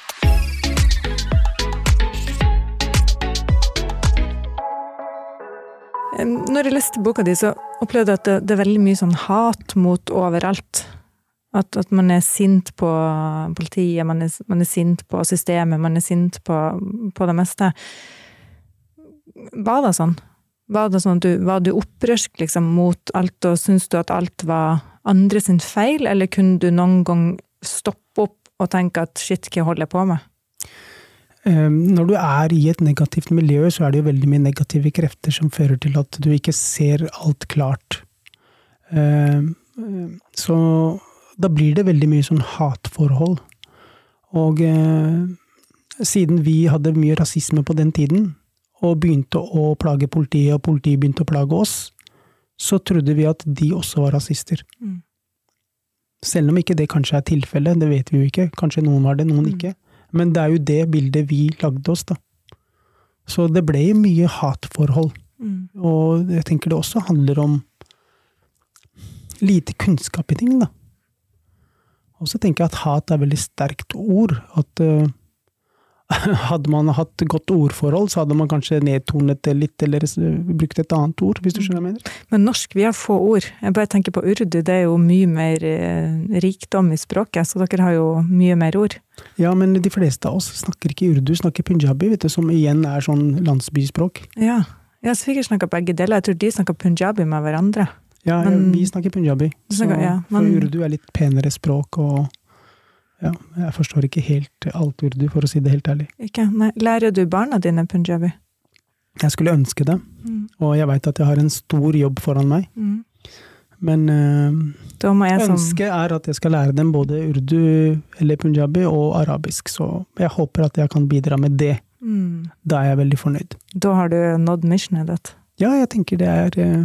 Når jeg leste boka di, så opplevde jeg at det, det er veldig mye sånn hat mot overalt. At, at man er sint på politiet, man er, man er sint på systemet, man er sint på, på det meste. Var det sånn? Var det sånn at du, var du opprørsk liksom, mot alt, og synes du at alt var andre sin feil, eller kunne du noen gang stoppe opp og tenke at shit, hva holder jeg på med? Um, når du er i et negativt miljø, så er det jo veldig mye negative krefter som fører til at du ikke ser alt klart. Um, så da blir det veldig mye sånn hatforhold. Og eh, siden vi hadde mye rasisme på den tiden, og begynte å plage politiet, og politiet begynte å plage oss, så trodde vi at de også var rasister. Mm. Selv om ikke det kanskje er tilfellet, det vet vi jo ikke. Kanskje noen var det, noen mm. ikke. Men det er jo det bildet vi lagde oss da. Så det ble mye hatforhold. Mm. Og jeg tenker det også handler om lite kunnskap i ting da. Og så tenker jeg at hat er veldig sterkt ord, at, uh, hadde man hatt godt ordforhold, så hadde man kanskje nedtonet det litt, eller brukt et annet ord, hvis du skjønner hva jeg mener. Men norsk, vi har få ord. Jeg bare tenker på urdu, det er jo mye mer eh, rikdom i språket, så dere har jo mye mer ord. Ja, men de fleste av oss snakker ikke urdu, snakker punjabi, vet du, som igjen er sånn landsbyspråk. Ja, jeg har sikkert snakket begge deler. Jeg tror de snakker punjabi med hverandre. Ja, men, vi snakker punjabi, snakker, så ja, men, for urdu er litt penere språk, og ja, jeg forstår ikke helt alt urdu, for å si det helt ærlig. Ikke? Nei. Lærer du barna dine punjabi? Jeg skulle ønske det, mm. og jeg vet at jeg har en stor jobb foran meg. Mm. Men øh, ønsket er at jeg skal lære dem både urdu eller punjabi og arabisk, så jeg håper at jeg kan bidra med det. Mm. Da er jeg veldig fornøyd. Da har du nådd missionet ditt? Ja, jeg tenker det er øh,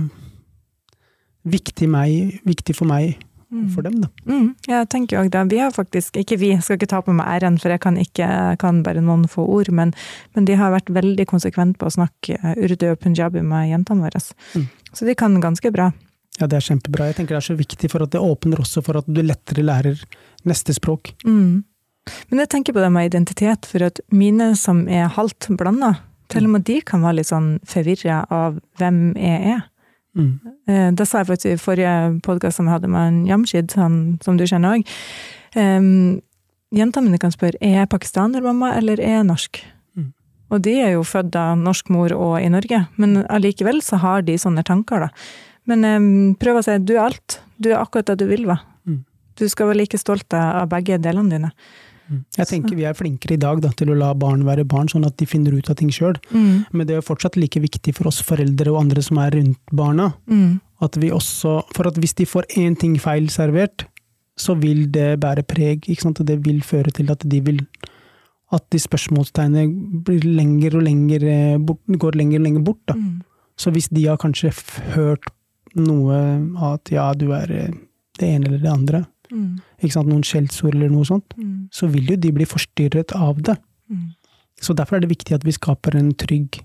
viktig, meg, viktig for meg for dem da. Mm, jeg tenker jo det. Vi har faktisk, ikke vi, jeg skal ikke ta på meg æren, for jeg kan ikke, jeg kan bare noen få ord, men, men de har vært veldig konsekvent på å snakke urdu og punjabi med jentene våre. Mm. Så de kan ganske bra. Ja, det er kjempebra. Jeg tenker det er så viktig for at det åpner også for at du lettere lærer neste språk. Mm. Men jeg tenker på det med identitet, for at mine som er halvt blandet, til og med de kan være litt sånn forvirret av hvem jeg er. Mm. Det sa jeg faktisk i forrige podcast som jeg hadde med en Jamshid, han, som du kjenner også. Um, jentene mine kan spørre, er jeg pakistaner, mamma, eller er jeg norsk? Mm. Og de er jo født av norsk mor og i Norge, men allikevel så har de sånne tanker da. Men um, prøv å si, du er alt. Du er akkurat det du vil, va? Mm. Du skal være like stolt av begge delene dine. Jeg tenker vi er flinkere i dag da, til å la barn være barn, sånn at de finner ut av ting selv. Mm. Men det er fortsatt like viktig for oss foreldre og andre som er rundt barna, mm. at vi også, for at hvis de får en ting feil servert, så vil det bære preg, ikke sant? Og det vil føre til at de vil, at de spørsmålstegnene blir lenger og lenger bort, går lenger og lenger bort da. Mm. Så hvis de har kanskje hørt noe at ja, du er det ene eller det andre, Mm. ikke sant, noen skjeldsord eller noe sånt, mm. så vil jo de bli forstyrret av det. Mm. Så derfor er det viktig at vi skaper en trygg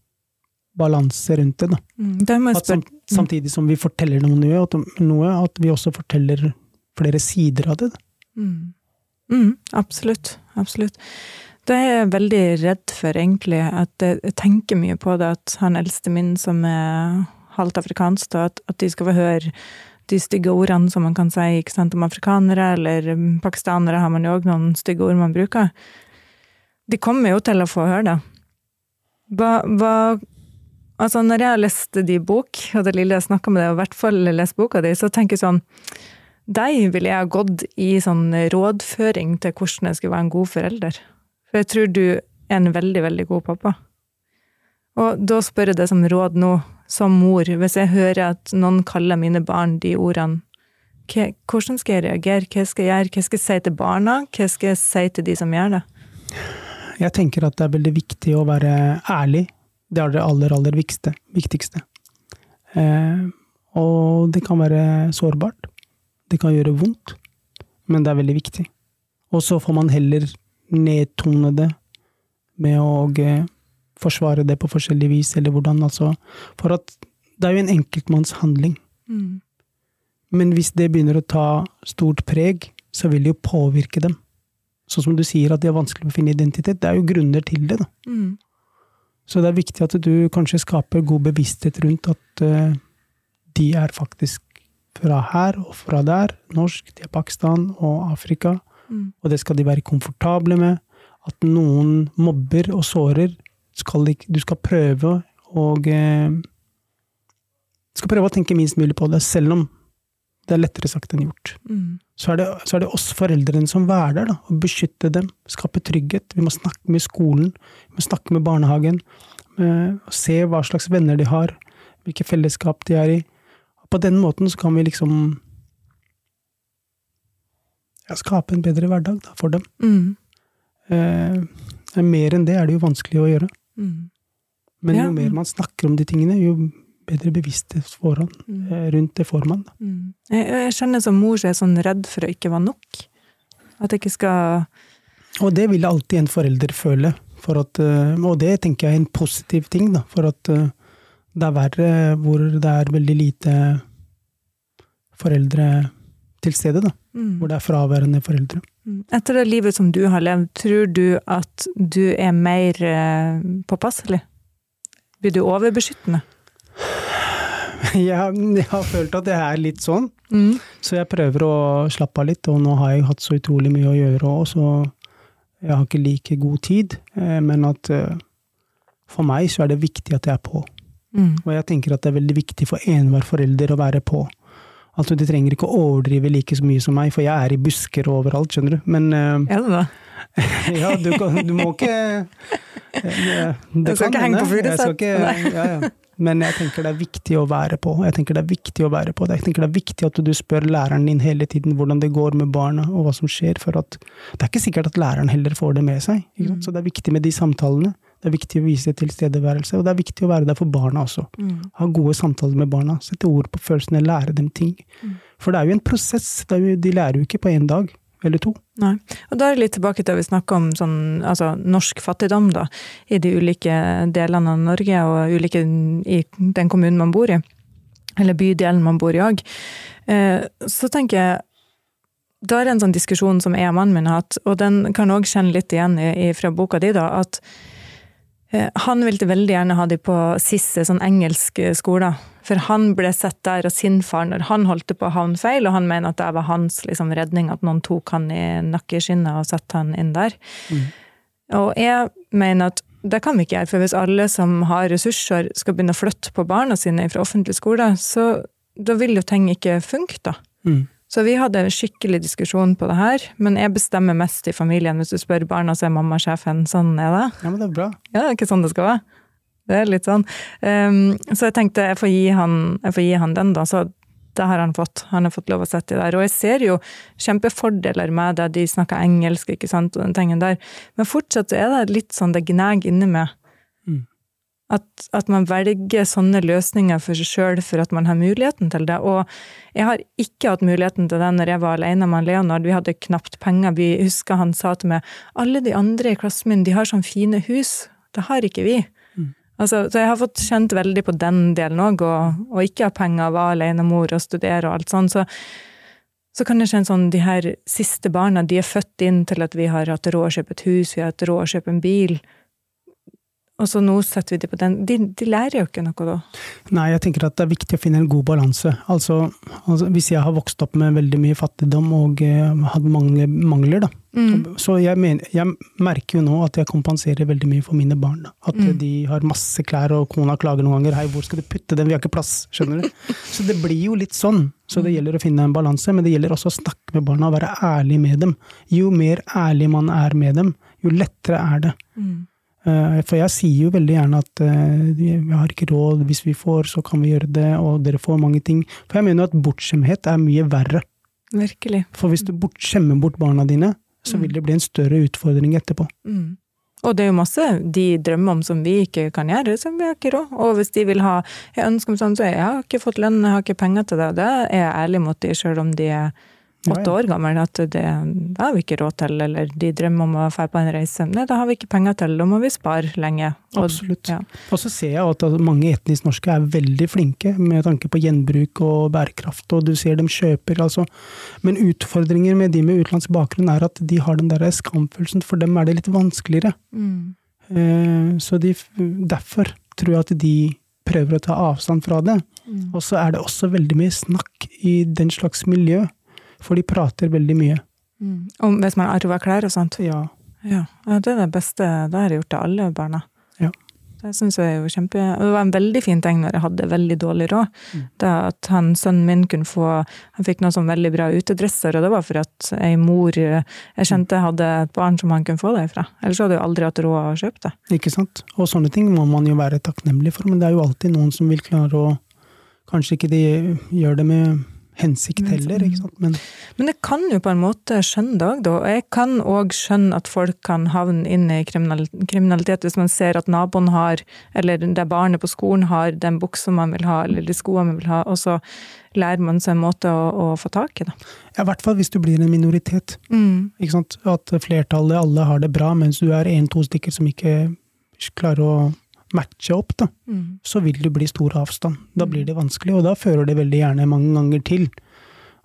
balanse rundt det. Da. Mm. det at sam, samtidig som vi forteller noe, noe, at vi også forteller flere sider av det. Mm. Mm, absolutt, absolutt. Det er jeg veldig redd for egentlig, at jeg tenker mye på det, at han eldste min som er halvt afrikansk, at, at de skal få høre de stygge ordene som man kan si, ikke sant, om afrikanere, eller pakistanere har man jo også noen stygge ord man bruker. De kommer jo til å få høre det. Hva, hva, altså når jeg har lest de bok, og det lille jeg snakket med deg, og i hvert fall lest boka di, så tenker jeg sånn, deg ville jeg ha gått i sånn rådføring til hvordan jeg skulle være en god forelder. For jeg tror du er en veldig, veldig god pappa. Og da spør jeg det som råd nå, som mor, hvis jeg hører at noen kaller mine barn de ordene, hvordan skal jeg reagere? Hva skal jeg gjøre? Hva skal jeg si til barna? Hva skal jeg si til de som gjør det? Jeg tenker at det er veldig viktig å være ærlig. Det er det aller, aller viktigste. viktigste. Eh, og det kan være sårbart. Det kan gjøre vondt. Men det er veldig viktig. Og så får man heller nedtone det med å forsvare det på forskjellig vis, eller hvordan, altså, for at det er jo en enkeltmanns handling. Mm. Men hvis det begynner å ta stort preg, så vil det jo påvirke dem. Sånn som du sier at det er vanskelig å finne identitet, det er jo grunner til det da. Mm. Så det er viktig at du kanskje skaper god bevissthet rundt at uh, de er faktisk fra her og fra der, norsk, de er Pakistan og Afrika, mm. og det skal de være komfortable med, at noen mobber og sårer, Skal ikke, du skal prøve og eh, skal prøve å tenke minst mulig på det, selv om det er lettere sagt enn gjort. Mm. Så, er det, så er det oss foreldrene som er der, da, og beskytte dem, skape trygghet. Vi må snakke med skolen, vi må snakke med barnehagen, med, og se hva slags venner de har, hvilke fellesskap de er i. Og på den måten så kan vi liksom ja, skape en bedre hverdag da, for dem. Mm. Eh, mer enn det er det jo vanskelig å gjøre. Mm. Men jo ja. mer man snakker om de tingene, jo bedre bevissthet foran, mm. rundt det får man. Mm. Jeg, jeg kjenner som mor så er jeg sånn redd for å ikke være nok. At jeg ikke skal... Og det vil alltid en forelder føle. For at, og det tenker jeg er en positiv ting, da, for at det er verre hvor det er veldig lite foreldre til stede da, mm. hvor det er fraværende foreldre. Etter det livet som du har levd, tror du at du er mer eh, påpasselig? Blir du overbeskyttende? Jeg, jeg har følt at jeg er litt sånn, mm. så jeg prøver å slappe av litt, og nå har jeg hatt så utrolig mye å gjøre også, så jeg har ikke like god tid, eh, men at eh, for meg så er det viktig at jeg er på. Mm. Og jeg tenker at det er veldig viktig for enhver forelder å være på. Altså, de trenger ikke å overdrive like så mye som meg, for jeg er i busker overalt, skjønner du? Men, uh, er det da? ja, du, kan, du må ikke... Uh, det jeg skal ikke henge på fugleset. Ja, ja. Men jeg tenker det er viktig å være på. Jeg tenker det er viktig å være på. Jeg tenker det er viktig at du spør læreren din hele tiden hvordan det går med barna, og hva som skjer, for at det er ikke sikkert at læreren heller får det med seg. Ikke sant? Så det er viktig med de samtalene. Det er viktig å vise tilstedeværelse, og det er viktig å være der for barna også. Mm. Ha gode samtaler med barna, sette ord på følelsene, lære dem ting. Mm. For det er jo en prosess, det er jo, de lærer jo ikke på en dag, eller to. Nei, og da er det litt tilbake til at vi snakker om sånn, altså, norsk fattigdom da, i de ulike delene av Norge, og ulike i den kommunen man bor i, eller bydelen man bor i også. Eh, så tenker jeg, da er det en sånn diskusjon som jeg og mannen min har hatt, og den kan også kjenne litt igjen i, i, fra boka di da, at han ville veldig gjerne ha de på sisse, sånn engelsk skole, for han ble sett der av sin far når han holdt på å havne feil, og han mener at det var hans liksom, redning, at noen tok han i nakkeskinnet og satt han inn der. Mm. Og jeg mener at det kan vi ikke gjøre, for hvis alle som har ressurser skal begynne å flytte på barna sine fra offentlig skole, så da vil jo ting ikke funke da. Mm. Så vi hadde en skikkelig diskusjon på det her, men jeg bestemmer mest i familien. Hvis du spør barna, så er mamma sjefen. Sånn er det. Ja, men det er bra. Ja, det er ikke sånn det skal være. Det er litt sånn. Um, så jeg tenkte, jeg får, gi han, jeg får gi han den da, så det har han fått. Han har fått lov å sette der. Og jeg ser jo kjempefordeler med det. De snakker engelsk, ikke sant, og den tingen der. Men fortsatt er det litt sånn det gnag inne med. Mm. At, at man velger sånne løsninger for seg selv for at man har muligheten til det. Og jeg har ikke hatt muligheten til det når jeg var alene med Leonard. Vi hadde knapt penger. Vi husker han sa til meg, alle de andre i klassen min, de har sånn fine hus. Det har ikke vi. Mm. Altså, så jeg har fått kjent veldig på den delen også, og, og ikke ha penger, var alene mor og studere og alt sånt. Så, så kan jeg kjenne sånn, de her siste barna, de er født inn til at vi har hatt råd å kjøpe et hus, vi har hatt råd å kjøpe en bil. Og så nå setter vi det på den. De, de lærer jo ikke noe da. Nei, jeg tenker at det er viktig å finne en god balanse. Altså, altså hvis jeg har vokst opp med veldig mye fattigdom og eh, hatt mange mangler da. Mm. Så jeg, mener, jeg merker jo nå at jeg kompenserer veldig mye for mine barn da. At mm. de har masse klær, og kona klager noen ganger, hei, hvor skal du putte den? Vi har ikke plass, skjønner du? Så det blir jo litt sånn. Så det gjelder å finne en balanse, men det gjelder også å snakke med barna og være ærlig med dem. Jo mer ærlig man er med dem, jo lettere er det. Mm. For jeg sier jo veldig gjerne at uh, vi har ikke råd, hvis vi får så kan vi gjøre det, og dere får mange ting. For jeg mener at bortskjemhet er mye verre. Virkelig. For hvis du bort, skjemmer bort barna dine, så vil det bli en større utfordring etterpå. Mm. Og det er jo masse de drømmer om som vi ikke kan gjøre, som vi har ikke råd. Og hvis de vil ha, jeg ønsker meg sånn, så jeg har ikke fått lønn, jeg har ikke penger til det, og det er jeg ærlig mot de, selv om de er åtte ja, ja. år gammel, at det, det har vi ikke råd til, eller de drømmer om å fære på en reise. Nei, da har vi ikke penger til, da må vi spare lenge. Og, Absolutt. Ja. Og så ser jeg at mange etnisk norske er veldig flinke med tanke på gjenbruk og bærekraft, og du ser dem kjøper, altså. Men utfordringer med de med utenlandsk bakgrunn er at de har den der skamfølelsen, for dem er det litt vanskeligere. Mm. Eh, så de, derfor tror jeg at de prøver å ta avstand fra det. Mm. Og så er det også veldig mye snakk i den slags miljø. For de prater veldig mye. Mm. Om hvis man arver klær og sånt? Ja. Ja. Ja, det er det beste, det har jeg gjort til alle barna. Ja. Det synes jeg er jo kjempe... Det var en veldig fin ting når jeg hadde veldig dårlig råd. Mm. Det at han, sønnen min kunne få... Han fikk noen sånn veldig bra utedresser, og det var for at en mor jeg kjente hadde et barn som han kunne få det ifra. Ellers hadde jeg aldri hatt råd å kjøpe det. Ikke sant? Og sånne ting må man jo være takknemlig for, men det er jo alltid noen som vil klare å... Kanskje ikke de gjør det med... hensikt heller, ikke sant? Men, Men det kan jo på en måte skjønne det også, da. Og jeg kan også skjønne at folk kan havne inn i kriminalitet hvis man ser at naboen har, eller det barnet på skolen har den buksen man vil ha, eller de skoene man vil ha, og så lærer man seg en måte å, å få tak i det. Ja, i hvert fall hvis du blir en minoritet. Mm. Ikke sant? At flertallet, alle har det bra, mens du er en, to stykker som ikke klarer å matche opp, da, mm. så vil det bli stor avstand. Da blir det vanskelig, og da fører det veldig gjerne mange ganger til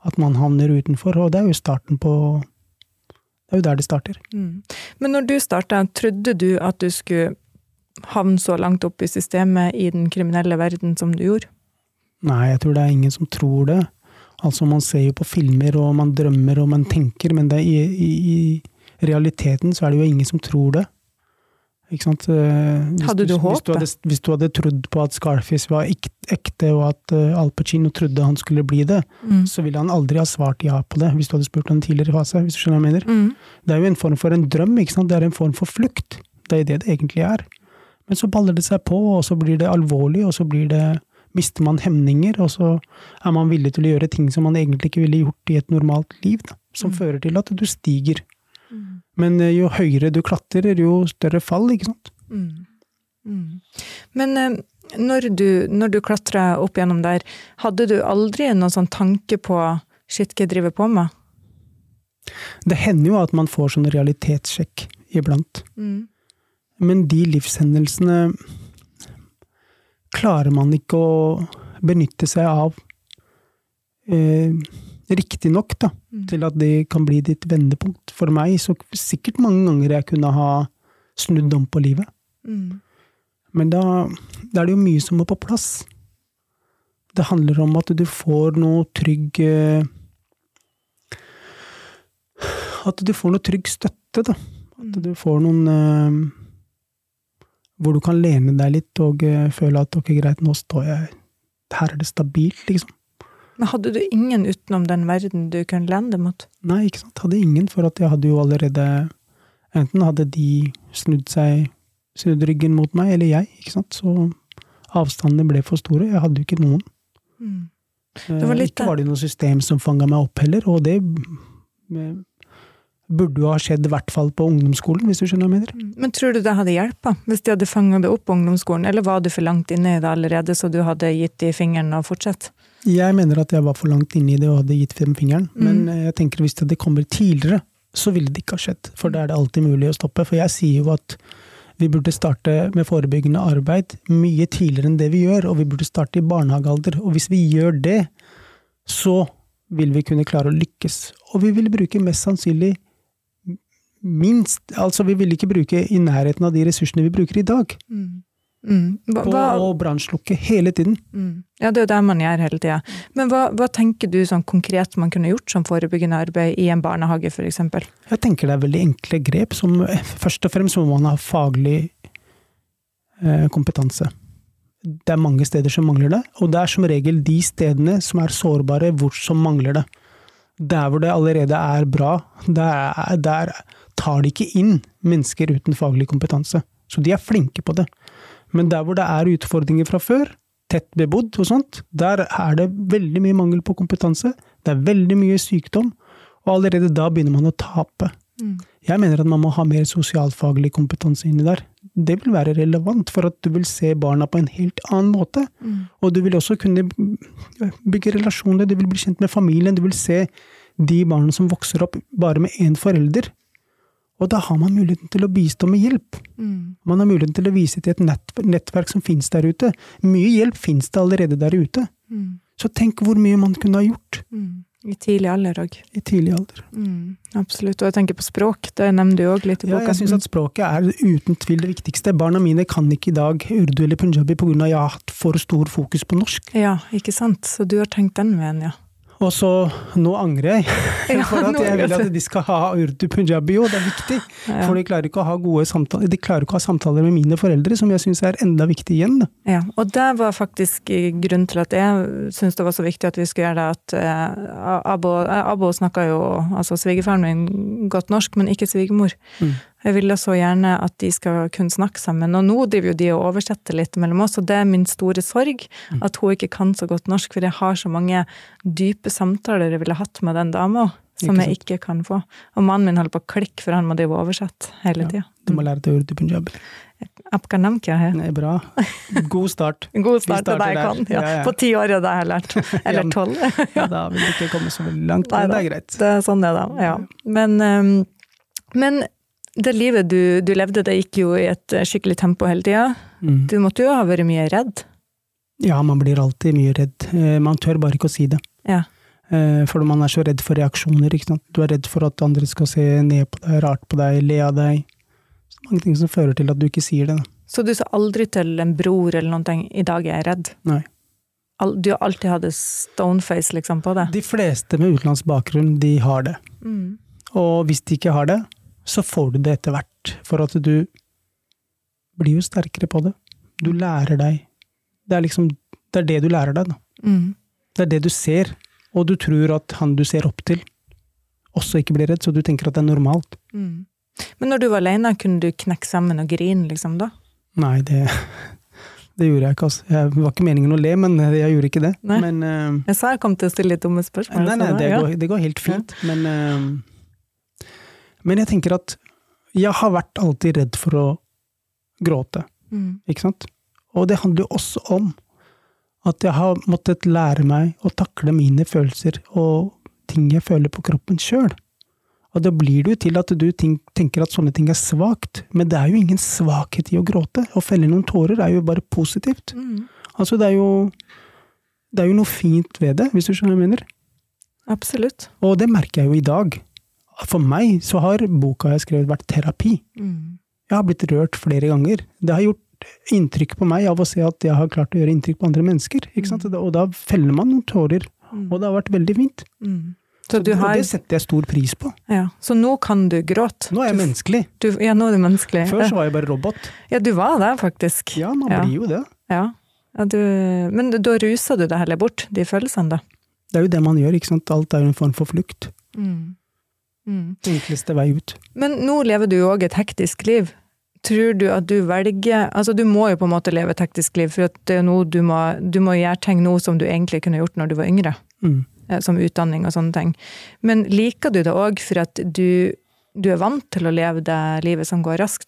at man havner utenfor, og det er jo starten på, det er jo der det starter. Mm. Men når du startet, trodde du at du skulle havne så langt opp i systemet i den kriminelle verden som du gjorde? Nei, jeg tror det er ingen som tror det. Altså man ser jo på filmer, og man drømmer, og man tenker, men det, i, i, i realiteten så er det jo ingen som tror det. Ikke sant? Hvis hadde du, du håpet? Hvis du hadde, hvis du hadde trodd på at Scarface var ekte, og at Al Pacino trodde han skulle bli det, mm. så ville han aldri ha svart ja på det, hvis du hadde spurt han tidligere fase, hvis du skjønner hva jeg mener. Mm. Det er jo en form for en drøm, ikke sant? Det er en form for flukt. Det er det det egentlig er. Men så baller det seg på, og så blir det alvorlig, og så blir det, mister man hemninger, og så er man villig til å gjøre ting som man egentlig ikke ville gjort i et normalt liv, da, som mm. fører til at du stiger. Mm. Men jo høyere du klatrer, jo større fall, ikke sant? Mm. Mm. Men eh, når, du, når du klatret opp gjennom der, hadde du aldri noen sånn tanke på shit, hva jeg driver på med? Det hender jo at man får sånn realitetssjekk iblant. Mm. Men de livshendelsene klarer man ikke å benytte seg av eh, riktig nok da, mm. til at det kan bli ditt vendepunkt. For meg, så sikkert mange ganger jeg kunne ha snudd om på livet. Mm. Men da, da er det jo mye som må på plass. Det handler om at du får noe trygg at du får noe trygg støtte da. At du får noen uh, hvor du kan lene deg litt og uh, føle at ok, greit, nå står jeg her er det stabilt, liksom. Men hadde du ingen utenom den verden du kunne lene deg mot? Nei, ikke sant. Hadde ingen, for at jeg hadde jo allerede enten hadde de snudd seg snudd ryggen mot meg, eller jeg, ikke sant. Så avstandene ble for store. Jeg hadde jo ikke noen. Mm. Det var litt, ikke var det noe system som fanget meg opp heller, og det med, burde jo ha skjedd i hvert fall på ungdomsskolen, hvis du skjønner hva jeg mener. Men tror du det hadde hjulpet, hvis de hadde fanget det opp på ungdomsskolen, eller var du for langt inne i det allerede, så du hadde gitt de fingeren og fortsett? Jeg mener at jeg var for langt inne i det og hadde gitt dem fingeren, mm. men jeg tenker hvis det kommer tidligere, så ville det ikke ha skjedd, for da er det alltid mulig å stoppe, for jeg sier jo at vi burde starte med forebyggende arbeid mye tidligere enn det vi gjør, og vi burde starte i barnehagealder, og hvis vi gjør det, så vil vi kunne klare å lykkes, og vi vil bruke mest sannsynlig minst, altså vi vil ikke bruke i nærheten av de ressursene vi bruker i dag. Mm. Mm. Hva, på å brannslukke hele tiden. Mm. Ja, det er jo det man gjør hele tiden. Men hva, hva tenker du sånn konkret man kunne gjort som forebyggende arbeid i en barnehage, for eksempel? Jeg tenker det er veldig enkle grep, som først og fremst må man ha faglig eh, kompetanse. Det er mange steder som mangler det, og det er som regel de stedene som er sårbare, hvor som mangler det. Der hvor det allerede er bra, der, der tar de ikke inn mennesker uten faglig kompetanse. Så de er flinke på det. Men der hvor det er utfordringer fra før, tett bebodd og sånt, der er det veldig mye mangel på kompetanse, det er veldig mye sykdom, og allerede da begynner man å tape. Mm. Jeg mener at man må ha mer sosialfaglig kompetanse inni der. Det vil være relevant for at du vil se barna på en helt annen måte, mm. og du vil også kunne bygge relasjoner, du vil bli kjent med familien, du vil se de barna som vokser opp bare med en forelder. Og da har man muligheten til å bistå med hjelp. Mm. Man har muligheten til å vise til et nett, nettverk som finnes der ute. Mye hjelp finnes det allerede der ute. Mm. Så tenk hvor mye man kunne ha gjort. Mm. I tidlig alder også. I tidlig alder. Mm. Absolutt. Og jeg tenker på språk, det nevner du også litt i boka. Ja, jeg synes at språket er uten tvil det viktigste. Barna mine kan ikke i dag urdu eller punjabi på grunn av at jeg har hatt for stor fokus på norsk. Ja, ikke sant? Så du har tenkt den veien, ja. Og så, nå angrer jeg, for at jeg vil at de skal ha urdu punjabi, og det er viktig, ja. For de klarer ikke å ha gode samtaler, de klarer ikke å ha samtaler med mine foreldre, som jeg synes er enda viktig igjen. Da. Ja, og det var faktisk grunnen til at jeg synes det var så viktig at vi skulle gjøre det, at uh, Abo, Abo snakket jo, altså svigerfaren min, godt norsk, men ikke svigermor. Mm. Jeg ville så gjerne at de skal kunne snakke sammen, og nå driver jo de å oversette litt mellom oss, og det er min store sorg, at hun ikke kan så godt norsk, for jeg har så mange dype samtaler jeg ville hatt med den dama, som jeg ikke kan få. Og mannen min holder på å klikke, for han må drive og oversette hele tiden. Ja, du må lære til urdu punjabi. Apka namkja her. Nei, bra. God start. God start til deg, kan. Ja, ja, ja. På ti år er det jeg har lært. Eller tolv. Ja, da vil det ikke komme så veldig langt, men det er greit. Det er sånn det da, ja. Men, um, men det livet du, du levde, det gikk jo i et skikkelig tempo hele tiden. Mm. Du måtte jo ha vært mye redd. Ja, man blir alltid mye redd. Man tør bare ikke å si det. Ja. Eh, for man er så redd for reaksjoner, ikke sant? Du er redd for at andre skal se ned på deg, rart på deg, le av deg. Så mange ting som fører til at du ikke sier det. Da. Så du sa aldri til en bror eller noen ting, i dag er jeg redd? Nei. Du har alltid hatt stoneface liksom på det? De fleste med utenlandsk bakgrunn, de har det. Mm. Og hvis de ikke har det, så får du det etter hvert. For at du blir jo sterkere på det. Du lærer deg. Det er liksom, det er det du lærer deg da. Mm. Det er det du ser. Og du tror at han du ser opp til også ikke blir redd, så du tenker at det er normalt. Mm. Men når du var alene, kunne du knekke sammen og grine liksom da? Nei, det, det gjorde jeg ikke. Altså. Jeg var ikke meningen å le, men jeg gjorde ikke det. Men, uh, jeg sa jeg kom til å stille litt dumme spørsmål. Nei, nei, det, ja. går, det går helt fint. Ja. Men, uh, men jeg tenker at jeg har vært alltid redd for å gråte. Mm. Ikke sant? Og det handler jo også om at jeg har måttet lære meg å takle mine følelser og ting jeg føler på kroppen selv. Og da blir det jo til at du tenker at sånne ting er svagt, men det er jo ingen svakhet i å gråte. Å felle noen tårer er jo bare positivt. Mm. Altså det er jo, det er jo noe fint ved det, hvis du skjønner hva jeg mener. Absolutt. Og det merker jeg jo i dag. For meg så har boka jeg skrevet vært terapi. Mm. Jeg har blitt rørt flere ganger. Det har gjort inntrykk på meg av å se at jeg har klart å gjøre inntrykk på andre mennesker. Ikke sant? Mm. Og da feller man noen tårer. Mm. Og det har vært veldig fint. Mm. Så du har... Og det setter jeg stor pris på. Ja, så nå kan du gråte. Nå er jeg menneskelig. Du, ja, nå er du menneskelig. Før så var jeg bare robot. Ja, du var det faktisk. Ja, man ja. blir jo det. Ja, ja du... men da ruser du deg heller bort, de følelsene da? Det er jo det man gjør, ikke sant? Alt er jo en form for flukt. Mm. Mm. Det enkleste vei ut. Men nå lever du jo også et hektisk liv. Tror du at du velger, altså du må jo på en måte leve et hektisk liv, for at det er noe du må, du må gjøre ting nå som du egentlig kunne gjort når du var yngre, mm. som utdanning og sånne ting. Men liker du det også for at du, du er vant til å leve det livet som går raskt?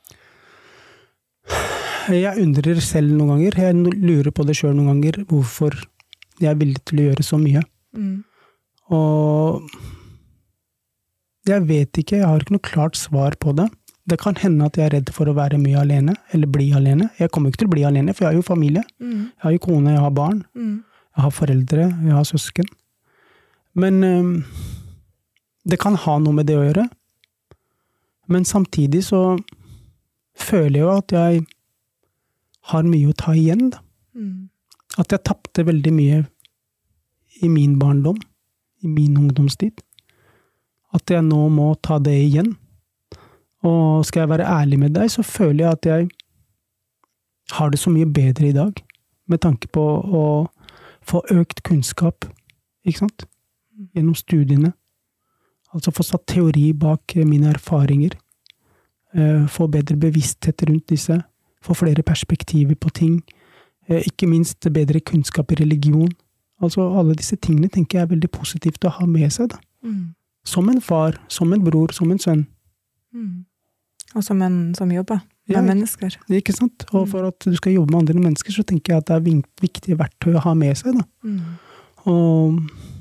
Jeg undrer selv noen ganger, jeg lurer på det selv noen ganger, hvorfor jeg er villig til å gjøre så mye. Mm. Og jeg vet ikke, jeg har ikke noe klart svar på det. Det kan hende at jeg er redd for å være mye alene, eller bli alene. Jeg kommer ikke til å bli alene, for jeg har jo familie. Mm. Jeg har jo kone, jeg har barn. Mm. Jeg har foreldre, jeg har søsken. Men um, det kan ha noe med det å gjøre. Men samtidig så føler jeg jo at jeg har mye å ta igjen. Da. Mm. At jeg tappte veldig mye i min barndom, i min ungdomstid. At jeg nå må ta det igjen. Og skal jeg være ærlig med deg, så føler jeg at jeg har det så mye bedre i dag, med tanke på å få økt kunnskap, ikke sant? Gjennom studiene. Altså få satt teori bak mine erfaringer, få bedre bevissthet rundt disse, få flere perspektiver på ting, ikke minst bedre kunnskap i religion. Altså alle disse tingene tenker jeg er veldig positivt å ha med seg da. Mm. Som en far, som en bror, som en sønn. Mm. Og som en som jobber med ja, mennesker. Ikke sant? Og for at du skal jobbe med andre mennesker, så tenker jeg at det er viktige verktøy å ha med seg. Da. Mm. Og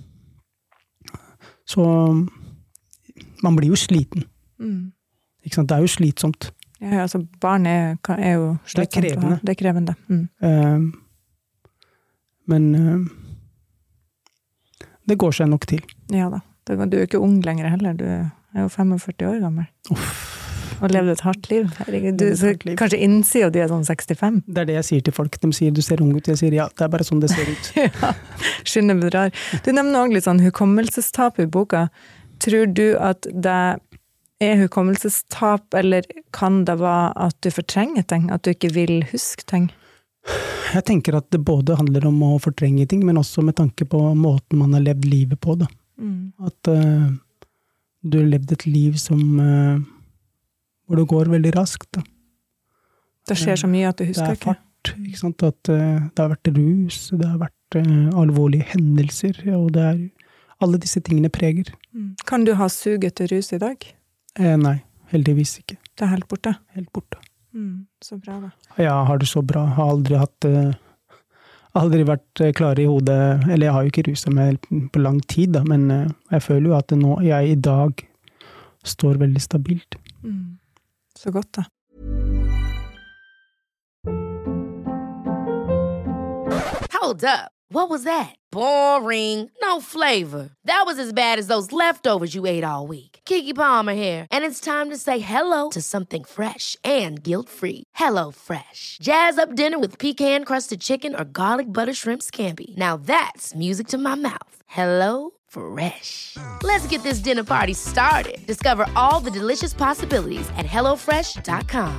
så man blir jo sliten. Mm. Ikke sant? Det er jo slitsomt. Ja, altså barn er, er jo slitsomt. Det er krevende. Det er krevende. Mm. Uh, men uh, det går seg nok til. Ja da. Du er jo ikke ung lenger heller. Du er jo femogførti år gammel. Uff. Og levde et hardt liv. Herregud, du, så liv. Kanskje innsida du er sånn sekstifem? Det er det jeg sier til folk. De sier du ser ung ut. Jeg sier ja, det er bare sånn det ser ut. Ja, skynde bedrar. Du nevner også litt sånn hukommelsestap i boka. Tror du at det er hukommelsestap, eller kan det være at du fortrenger ting? At du ikke vil huske ting? Jeg tenker at det både handler om å fortrenge ting, men også med tanke på måten man har levd livet på. Da. Mm. At uh, du har levd et liv som... Uh, hvor det går veldig raskt. Da. Det skjer så mye at du husker ikke. Det er fart, ikke sant? At uh, det har vært rus, det har vært uh, alvorlige hendelser, og det er alle disse tingene preger. Mm. Kan du ha sug etter rus i dag? Eh, nei, heldigvis ikke. Det er helt borte? Helt borte. Mm, så bra da. Ja, har det så bra. Har aldri hatt, uh, aldri vært uh, klar i hodet, eller jeg har jo ikke ruset meg på lang tid, da, men uh, jeg føler jo at nå, jeg i dag står veldig stabilt. Mm. Så godt da. Hold up. What was that? Boring. No flavor. That was as bad as those leftovers you ate all week. Keke Palmer here, and it's time to say hello to something fresh and guilt-free. Hello Fresh. Jazz up dinner with pecan-crusted chicken or garlic butter shrimp scampi. Now that's music to my mouth. Hello Fresh. Let's get this dinner party started. Discover all the delicious possibilities at hello fresh dot com.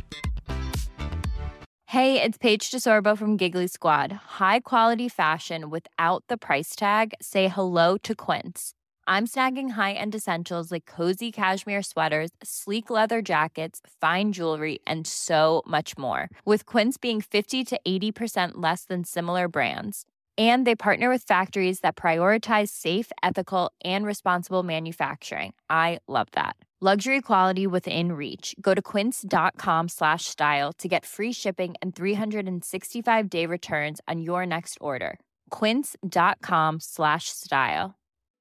Hey, it's Paige DeSorbo from Giggly Squad. High quality fashion without the price tag. Say hello to Quince. I'm snagging high-end essentials like cozy cashmere sweaters, sleek leather jackets, fine jewelry, and so much more. With Quince being fifty to eighty percent less than similar brands. And they partner with factories that prioritize safe, ethical, and responsible manufacturing. I love that. Luxury quality within reach. Go to quince.com slash style to get free shipping and three sixty-five day returns on your next order. Quince.com slash style.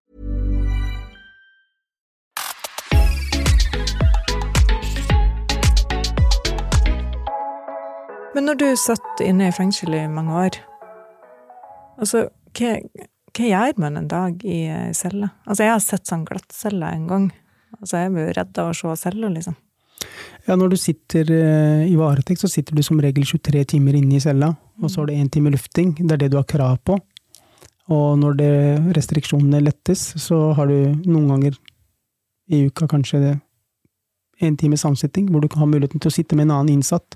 Men når du satt inne I fengsel I mange år, altså, hva, hva gjør man en dag I celle? Altså, jeg har sett sånn glattcelle en gang. Altså, jeg blir redd av å se celler, liksom. Ja, når du sitter uh, I varetekt, så sitter du som regel tjuetre timer inne I cella, og så har du en time lufting. Det er det du har krav på. Og når det, restriksjonene lettes, så har du noen ganger I uka kanskje en time samsitting, hvor du kan ha muligheten til å sitte med en annen innsatt.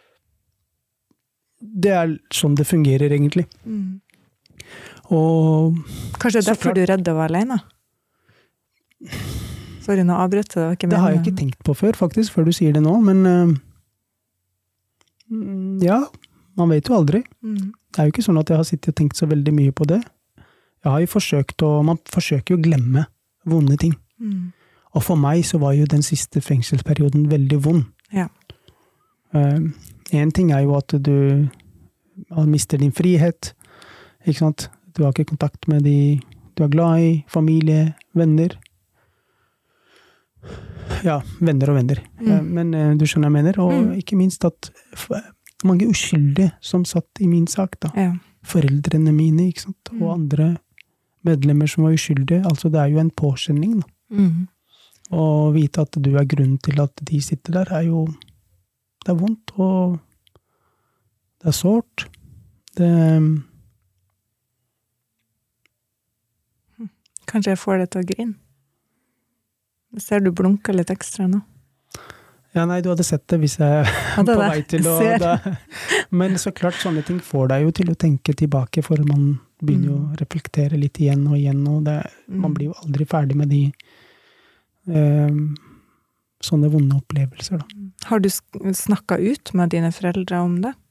Det er sånn det fungerer, egentlig. Mm. Og kanskje derfor klart, du er redd å være alene? Sorry, nå avbrøt det. Det, det har jeg ikke tenkt på før, faktisk, før du sier det nå, men uh, ja, man vet jo aldri. Mm. Det er jo ikke sånn at jeg har sittet og tenkt så veldig mye på det. Jeg har jo forsøkt, og man forsøker jo å glemme vonde ting. Mm. Og for meg så var jo den siste fengselsperioden veldig vond. Ja. Uh, en ting er jo at du mister din frihet, ikke sant? Du har ikke kontakt med de du er glad I, familie, venner. Ja, venner og venner. Mm. Ja, men uh, du skjønner jeg mener. Og mm. ikke minst at mange uskyldige som satt I min sak da. Ja. Foreldrene mine, ikke sant? Mm. Og andre medlemmer som var uskyldige. Altså det er jo en påkjenning da. Mm. Og vite at du er grunnen til at de sitter der er jo det er vondt, og det er sårt. Det Kanskje jeg får det til å grine. Jeg ser du blunker litt ekstra nå. Ja, nei, du hadde sett det hvis jeg er på vei til å... Da, men så klart, sånne ting får deg jo til å tenke tilbake, for man begynner jo mm. å reflektere litt igjen og igjen, og det, mm. man blir jo aldri ferdig med de eh, sånne vonde opplevelser. Da. Har du snakket ut med dine foreldre om det?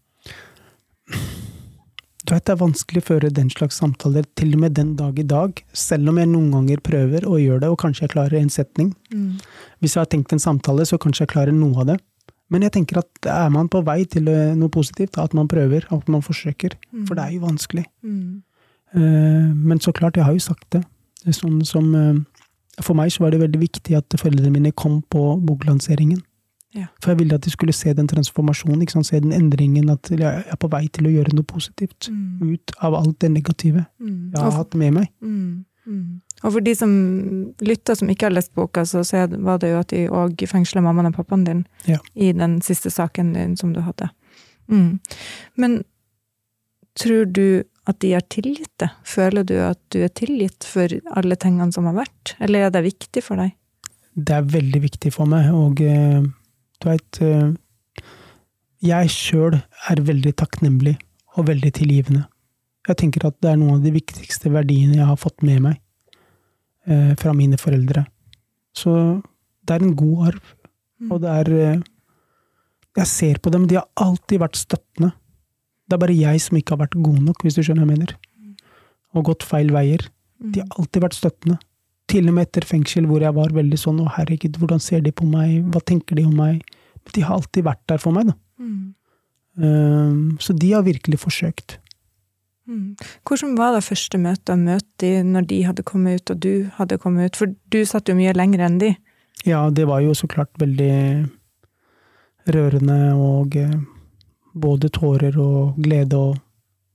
Du vet, det er vanskelig å føre den slags samtaler, til og med den dag I dag, selv om jeg noen ganger prøver å gjøre det, og kanskje jeg klarer en setning. Mm. Hvis jeg har tenkt en samtale, så kanskje jeg klarer noe av det. Men jeg tenker at er man på vei til noe positivt, at man prøver, at man forsøker, mm. for det er jo vanskelig. Mm. Uh, men så klart, jeg har jo sagt det. Det er sånn som, uh, for meg så var det veldig viktig at foreldrene mine kom på boklanseringen. Ja. For jeg ville at de skulle se den transformasjonen, ikke sant? Se den endringen, at jeg er på vei til å gjøre noe positivt mm. ut av alt det negative mm. jeg har hatt med meg. Mm. Mm. Og for de som lytter, som ikke har lest boka, så var det jo at de også fengslet mammaen og pappaen din ja. I den siste saken din som du hadde. Mm. Men tror du at de er tilgitt det? Føler du at du er tilgitt for alle tingene som har vært? Eller er det viktig for deg? Det er veldig viktig for meg, og eh, du vet, jeg selv er veldig takknemlig og veldig tilgivende. Jeg tenker at det er noen av de viktigste verdiene jeg har fått med meg eh, fra mine foreldre. Så det er en god arv, mm. og det er, eh, jeg ser på dem, de har alltid vært støttende. Det er bare jeg som ikke har vært god nok, hvis du skjønner hva jeg mener. Og gått feil veier. De har alltid vært støttende. Til og med etter fengsel, hvor jeg var veldig sånn, å herregud, hvordan ser de på meg? Hva tenker de om meg? Men de har alltid vært der for meg, da. Mm. Um, så de har virkelig forsøkt. Mm. Hvordan var det første møtet å møte de når de hadde kommet ut, og du hadde kommet ut? For du satt jo mye lenger enn de. Ja, det var jo så klart veldig rørende, og eh, både tårer og glede, og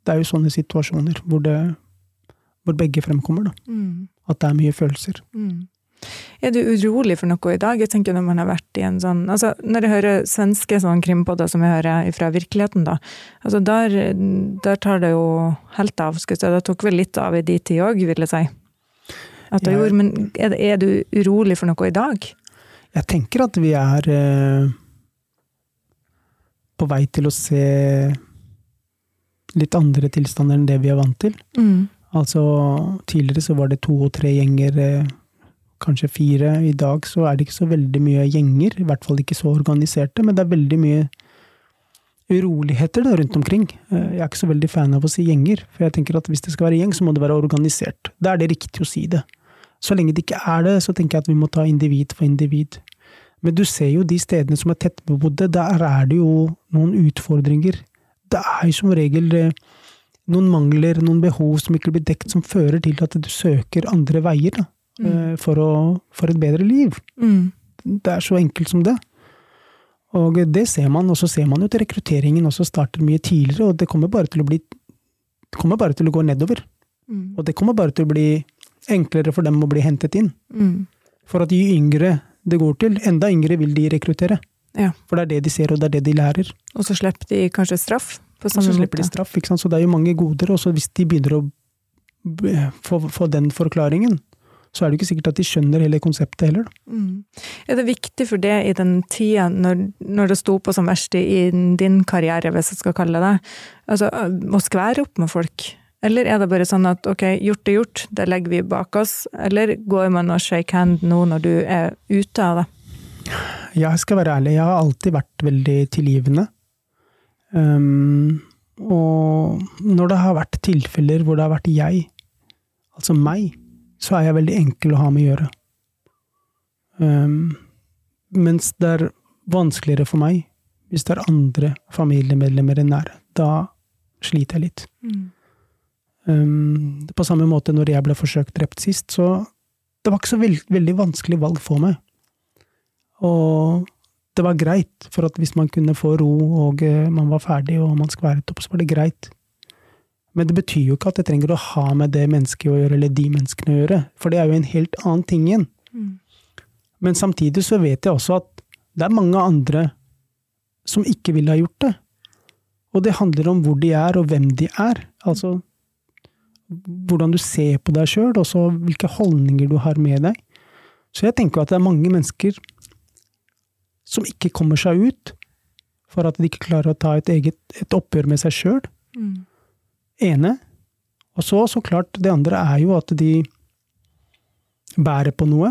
Det er jo sånne situasjoner hvor, det, hvor begge fremkommer, da. Mm. At det er mye følelser. Mm. Er du urolig for noe i dag? Jeg tenker når man har vært i en sånn, altså når jeg hører svenske sånn krimpodder som jeg hører fra virkeligheten da, altså der, der tar det jo helt av, skal jeg si. Det tok vel litt av i de tid også, vil jeg si. At det jeg, gjorde, men er, er du urolig for noe i dag? Jeg tenker at vi er eh, på vei til å se litt andre tilstander enn det vi er vant til. Mm. Altså, tidligere så var det to og tre gjenger, eh, kanskje fire. I dag så er det ikke så veldig mye gjenger, i hvert fall ikke så organiserte, men det er veldig mye uroligheter da, rundt omkring. Jeg er ikke så veldig fan av å si gjenger, for jeg tenker at hvis det skal være gjeng, så må det være organisert. Da er det riktig å si det. Så lenge det ikke er det, så tenker jeg at vi må ta individ for individ. Men du ser jo de stedene som er tettbebodde, der er det jo noen utfordringer. Det er jo som regel noen mangler, noen behov som ikke blir dekt, som fører til at du søker andre veier da, mm. for, å, for et bedre liv. Mm. Det er så enkelt som det. Og det ser man, og så ser man jo til rekrutteringen også starter mye tidligere, og det kommer bare til å bli, det kommer bare til å gå nedover. Mm. Og det kommer bare til å bli enklere for dem å bli hentet inn. Mm. For at de yngre det går til, enda yngre vil de rekruttere. Ja. For det er det de ser, og det er det de lærer. Og så slipper de kanskje straff på samme måte. Og så slipper de straff, ikke sant? Så det er jo mange goder, og så hvis de begynner å få, få den forklaringen, så er det ikke sikkert at de skjønner hele konseptet heller. Mm. Er det viktig for det i den tiden, når, når det stod på som verst i din karriere, hvis jeg skal kalle det, altså, å skvære opp med folk? Eller er det bare sånn at, ok, gjort er gjort, det legger vi bak oss, eller går man og shake hand nå når du er ute av det? Jeg skal være ærlig, jeg har alltid vært veldig tilgivende. Um, og når det har vært tilfeller hvor det har vært jeg, altså meg, så er jeg veldig enkel å ha med å gjøre. Um, mens det er vanskeligere for meg, hvis det er andre familiemedlemmer enn nære, da sliter jeg litt. Mm. Um, på samme måte når jeg ble forsøkt drept sist, så det var ikke så veld, veldig vanskelig valg for meg. Og det var greit, for at hvis man kunne få ro, og uh, man var ferdig, og man skværet opp, så var det greit. Men det betyr jo ikke at jeg trenger å ha med det mennesket å gjøre, eller de menneskene å gjøre, for det er jo en helt annen ting igjen. Mm. Men samtidig så vet jeg også at det er mange andre som ikke ville ha gjort det. Og det handler om hvor de er, og hvem de er. Altså, hvordan du ser på deg selv, og så hvilke holdninger du har med deg. Så jeg tenker at det er mange mennesker som ikke kommer seg ut, for at de ikke klarer å ta et eget et oppgjør med seg selv. Mm. Ene. Og så, så klart, det andre er jo at de bærer på noe,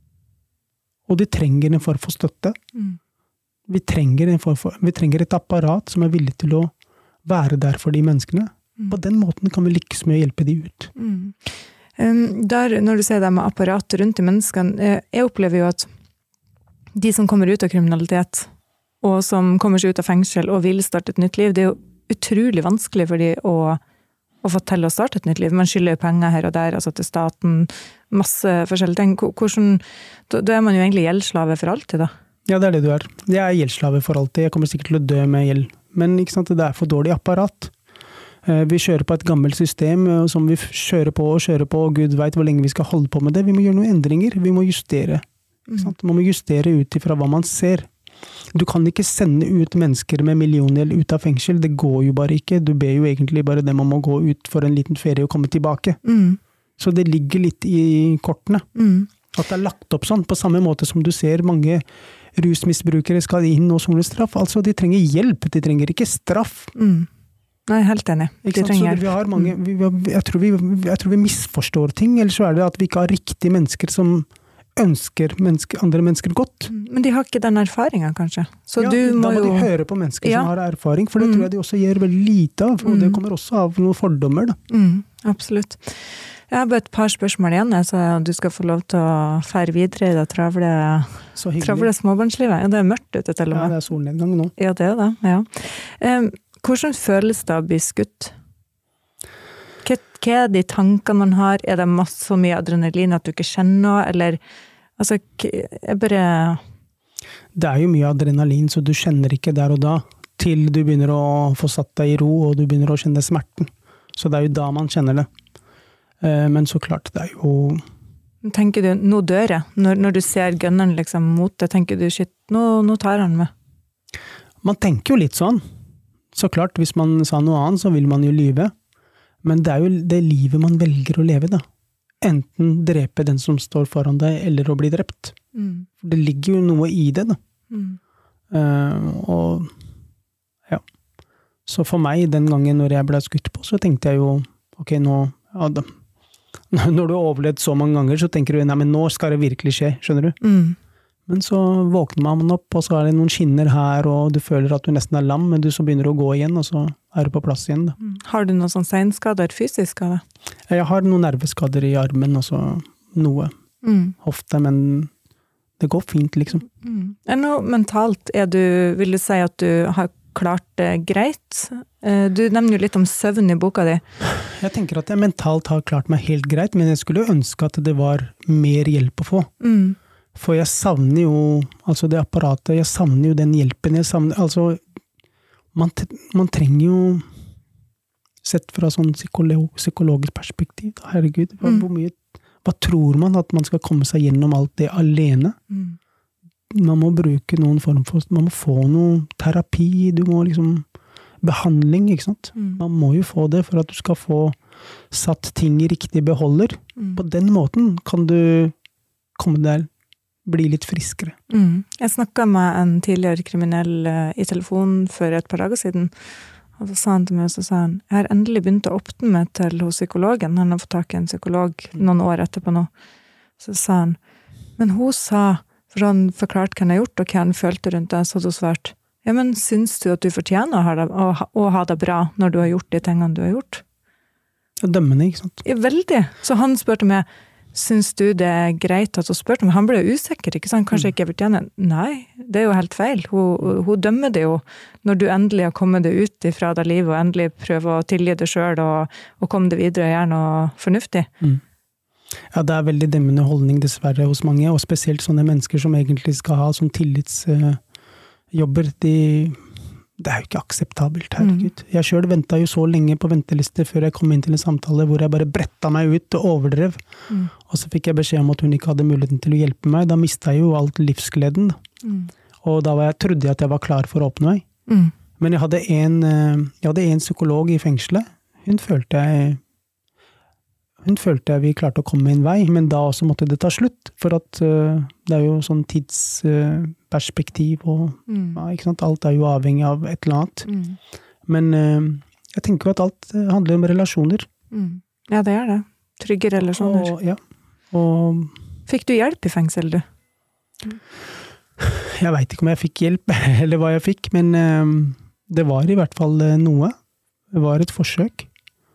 og de trenger en form for støtte. Mm. Vi trenger, en form for, vi trenger et apparat som er villig til å være der for de menneskene. Mm. På den måten kan vi lykkes med å hjelpe de ut. Mm. Um, der, når du sier det med apparat rundt de menneskene, jeg opplever jo at de som kommer ut av kriminalitet, og som kommer seg ut av fengsel og vil starte et nytt liv, det er jo utrolig vanskelig for de å, å få til å starte et nytt liv. Man skylder jo penger her og der, altså til staten, masse forskjellige ting. Hvordan, da, da er man jo egentlig gjeldslave for alltid, da. Ja, det er det du er. Jeg er gjeldslave for alltid. Jeg kommer sikkert til å dø med gjeld. Men ikke sant, det er for dårlig apparat. Vi kjører på et gammelt system som vi kjører på og kjører på, og Gud vet hvor lenge vi skal holde på med det. Vi må gjøre noen endringer. Vi må justere. Ikke sant? Man må justere ut ifra hva man ser. Du kan ikke sende ut mennesker med millioner ut av fengsel. Det går jo bare ikke. Du ber jo egentlig bare dem om å gå ut for en liten ferie og komme tilbake. Mm. Så det ligger litt i kortene. Mm. At det er lagt opp sånn, på samme måte som du ser mange rusmisbrukere skal inn og sone straff. Altså, de trenger hjelp, de trenger ikke straff. Mm. Nei, helt enig. De trenger hjelp. Vi har mange, vi, jeg, tror vi, jeg tror vi misforstår ting, eller så er det at vi ikke har riktige mennesker som ønsker mennesker, andre mennesker godt. Men de har ikke den erfaringen, kanskje. Så ja, du må da må jo de høre på mennesker ja. som har erfaring, for det mm. tror jeg de også gjør veldig lite av, og mm. det kommer også av noen fordommer. Da. Mm, absolutt. Jeg har bare et par spørsmål igjen, så du skal få lov til å fære videre i det travle, travle småbarnslivet. Ja, det er mørkt ute til og med. Ja, det er solnedgang nå. Ja, det er det, ja. Um, hvordan føles det å bli skutt? Hva, hva er de tankene man har? Er det masse så mye adrenalin at du ikke kjenner, eller altså, jeg bare... Det er jo mye adrenalin, så du kjenner ikke der og da, til du begynner å få satt deg i ro, og du begynner å kjenne smerten. Så det er jo da man kjenner det. Eh, men så klart, det er jo... Tenker du, nå dør jeg? Når, når du ser gunneren liksom mot det, tenker du, shit, nå, nå tar han med. Man tenker jo litt sånn. Så klart, hvis man sa noe annet, så vil man jo lyve. Men det er jo det livet man velger å leve, da. Enten drepe den som står foran deg, eller å bli drept. Mm. Det ligger jo noe i det, da. Mm. Uh, og ja. Så for meg, den gangen når jeg ble skutt på, så tenkte jeg jo, ok, nå, ja, da, når du har overlevd så mange ganger, så tenker du, nei, men nå skal det virkelig skje, skjønner du? Mm. Men så våkner man opp, og så er det noen skinner her, og du føler at du nesten er lam, men du så begynner å gå igjen, og så er du på plass igjen. Da. Mm. Har du noen sånn senskader fysisk av det? Jeg har noen nerveskader i armen, og så noe. Mm. Hofte, men det går fint, liksom. Mm. Er noe mentalt, er du, vil du si at du har klart det greit? Du nevner jo litt om søvn i boka di. Jeg tenker at jeg mentalt har klart meg helt greit, men jeg skulle ønske at det var mer hjelp å få. Mm. For jeg savner jo, altså det apparatet, jeg savner jo den hjelpen, jeg savner, altså, man, man trenger jo, sett fra sånn psykolog, psykologisk perspektiv, herregud, mm. hvor mye, hva tror man at man skal komme seg gjennom alt det alene? Mm. Man må bruke noen form for, man må få noe terapi, du må liksom, behandling, ikke sant? Mm. Man må jo få det for at du skal få satt ting i riktig beholder. Mm. På den måten kan du komme der, bli litt friskere. Mm. Jeg snakket med en tidligere kriminell uh, i telefon for et par dager siden, og så sa han til meg, så sa han, jeg har endelig begynt å åpne meg til hos psykologen, han har fått tak i en psykolog noen år etterpå nå. Så sa han, men hun sa, for han forklarte hva han har gjort, og hva han følte rundt det, så hadde hun svart, ja, men syns du at du fortjener å ha det, å, å ha det bra når du har gjort de tingene du har gjort? Det er dømmende, ikke sant? Ja, veldig. Så han spurte meg, syns du det er greit at hun spurte meg? Han ble usikker, ikke sant? Kanskje ikke fortjener. Nei, det er jo helt feil. Hun, hun dømmer det jo når du endelig har kommet det ut fra det livet, og endelig prøver å tilgi det selv, og, og komme det videre og gjøre noe fornuftig. Mm. Ja, det er veldig dømmende holdning dessverre hos mange, og spesielt sånne mennesker som egentlig skal ha som tillitsjobber, uh, de... Det er jo ikke akseptabelt, herregud. Mm. Jeg selv ventet jo så lenge på venteliste før jeg kom inn til en samtale hvor jeg bare brettet meg ut og overdrev. Mm. Og så fikk jeg beskjed om at hun ikke hadde muligheten til å hjelpe meg. Da mistet jeg jo alt livsgleden. Mm. Og da var jeg, trodde jeg at jeg var klar for å åpne meg. Mm. Men jeg hadde, en, jeg hadde en psykolog i fengselet. Hun følte jeg, hun følte jeg vi klarte å komme en vei, men da også måtte det ta slutt. For at uh, det er jo sånn tids... Uh, perspektiv, og mm. ja, ikke sant? Alt er jo avhengig av et eller annet. Mm. Men uh, jeg tenker jo at alt handler om relasjoner. Mm. Ja, det er det. Trygge relasjoner. Og, ja. Og, fikk du hjelp i fengsel, du? Mm. Jeg vet ikke om jeg fikk hjelp, eller hva jeg fikk, men uh, det var i hvert fall noe. Det var et forsøk.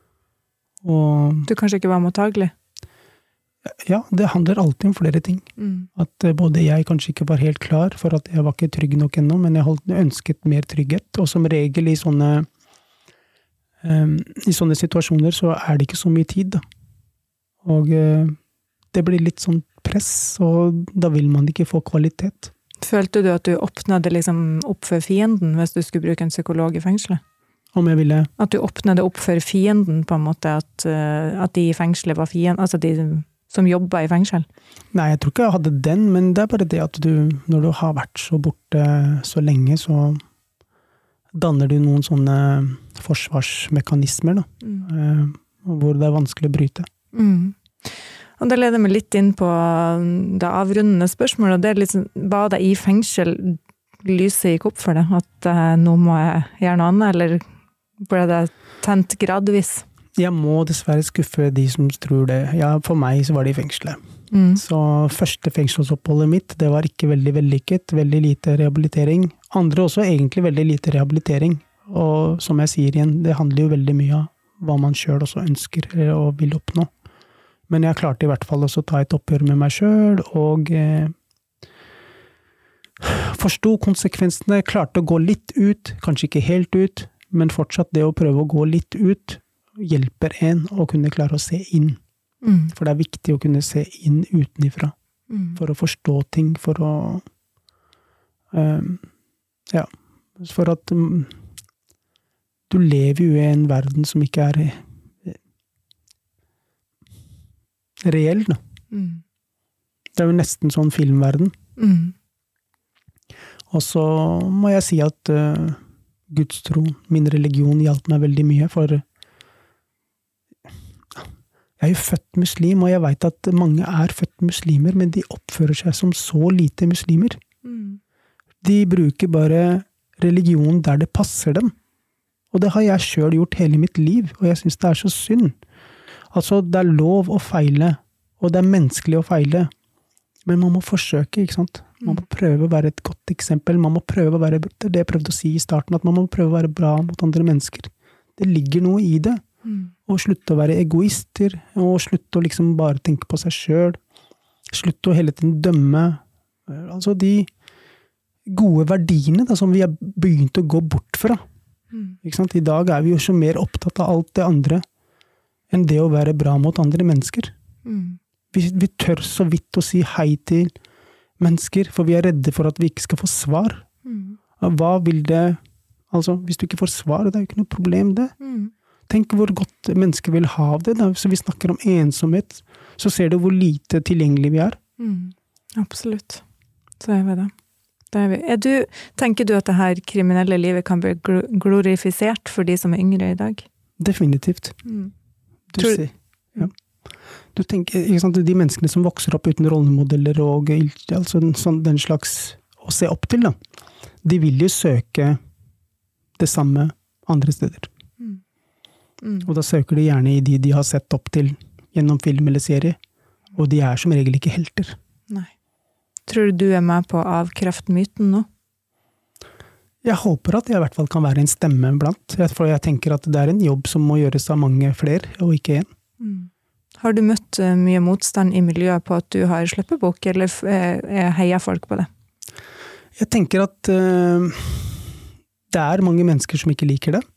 Og, du kanskje ikke var mottagelig? Ja, det handler alltid om flere ting. Mm. At både jeg kanskje ikke var helt klar for at jeg var ikke trygg nok ennå, men jeg holdt, ønsket mer trygghet. Og som regel i sånne, um, i sånne situasjoner så er det ikke så mye tid. Da. Og uh, det blir litt sånn press, og da vil man ikke få kvalitet. Følte du at du åpnet det liksom opp for fienden hvis du skulle bruke en psykolog i fengselet? Om jeg ville... At du åpnet det opp for fienden på en måte, at, uh, at de i fengselet var fienden, altså de... som jobber i fengsel? Nei, jeg tror ikke jeg hadde den, men det er bare det at du, når du har vært så borte så lenge, så danner du noen sånne forsvarsmekanismer, da, mm. hvor det er vanskelig å bryte. Mm. Og det leder meg litt inn på det avrundende spørsmålet, og det er liksom, var det i fengsel lyset gikk opp for det, at uh, nå må jeg gjøre noe annet, eller ble det tent gradvis? Jeg må dessverre skuffe de som tror det. Ja, for meg så var det i fengselet. Mm. Så første fengselsoppholdet mitt, det var ikke veldig vellykket, veldig lite rehabilitering. Andre også egentlig veldig lite rehabilitering. Og som jeg sier igjen, det handler jo veldig mye av hva man selv også ønsker og vil oppnå. Men jeg klarte i hvert fall også å ta et oppgjør med meg selv, og eh, forstod konsekvensene, klarte å gå litt ut, kanskje ikke helt ut, men fortsatt det å prøve å gå litt ut, hjelper en å kunne klare å se inn. Mm. For det er viktig å kunne se inn utenifra. Mm. For å forstå ting, for å um, ja, for at um, du lever jo i en verden som ikke er reell, da. Mm. Det er jo nesten sånn filmverden. Mm. Og så må jeg si at uh, gudstro, min religion, hjalp meg veldig mye, for jeg er jo født muslim, og jeg vet at mange er født muslimer, men de oppfører seg som så lite muslimer. Mm. De bruker bare religion der det passer dem. Og det har jeg selv gjort hele mitt liv, og jeg synes det er så synd. Altså, det er lov å feile, og det er menneskelig å feile, men man må forsøke, ikke sant? Man må prøve å være et godt eksempel, man må prøve å være, det jeg prøvde å si i starten, at man må prøve å være bra mot andre mennesker. Det ligger noe i det. Mm. Og slutte å være egoister, og slutte å liksom bare tenke på seg selv, slutte å hele tiden dømme, altså de gode verdiene da, som vi har begynt å gå bort fra. Mm. Ikke sant? I dag er vi jo så mer opptatt av alt det andre, enn det å være bra mot andre mennesker. Mm. Vi, vi tør så vidt å si hei til mennesker, for vi er redde for at vi ikke skal få svar. Mm. Hva vil det, altså, hvis du ikke får svar, det er jo ikke noe problem det. Mm. Tenk hvor godt mennesker vil ha det, da. Så vi snakker om ensomhet, så ser du hvor lite tilgjengelig vi er. Mm. Absolutt. Så er vi det. det er, vi. Er du, tenker du at det her kriminelle livet kan bli glorifisert for de som er yngre i dag? Definitivt. Mm. Du Tror... ser, ja. Du tenker, ikke sant, de menneskene som vokser opp uten rollemodeller og altså, sånn, den slags å se opp til, da. De vil jo søke det samme andre steder. Mm. Og da søker de gjerne i de de har sett opp til gjennom film eller serie, og de er som regel ikke helter. Nei. Tror du du er med på å avkrefte myten nå? Jeg håper at jeg i hvert fall kan være en stemme blant, for jeg tenker at det er en jobb som må gjøres av mange flere, og ikke en. Mm. Har du møtt mye motstand i miljøet på at du har sleppebok, eller heier folk på det? Jeg tenker at uh, det er mange mennesker som ikke liker det.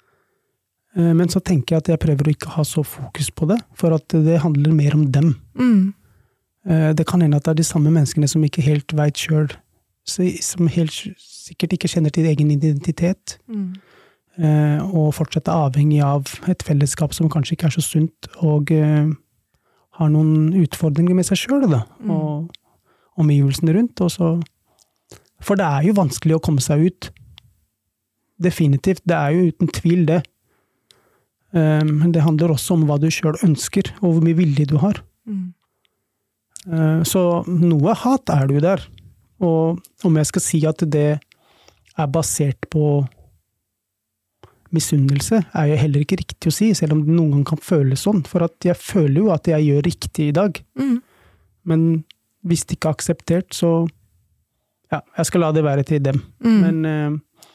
Men så tenker jeg at jeg prøver å ikke ha så fokus på det, for at det handler mer om dem. Mm. Det kan hende at det er de samme menneskene som ikke helt vet selv, som helt sikkert ikke kjenner til egen identitet, mm. og fortsatt er avhengig av et fellesskap som kanskje ikke er så sunt, og har noen utfordringer med seg selv, da, mm. og omgivelsene rundt. Og så, for det er jo vanskelig å komme seg ut. Definitivt, det er jo uten tvil det. Men det handler også om hva du selv ønsker, og hvor mye vilje du har. Mm. Så noe hat er det jo der. Og om jeg skal si at det er basert på misunnelse, er jo heller ikke riktig å si, selv om det noen gang kan føles sånn. For at jeg føler jo at jeg gjør riktig i dag. Mm. Men hvis det ikke er akseptert, så ja, jeg skal la det være til dem. Mm. Men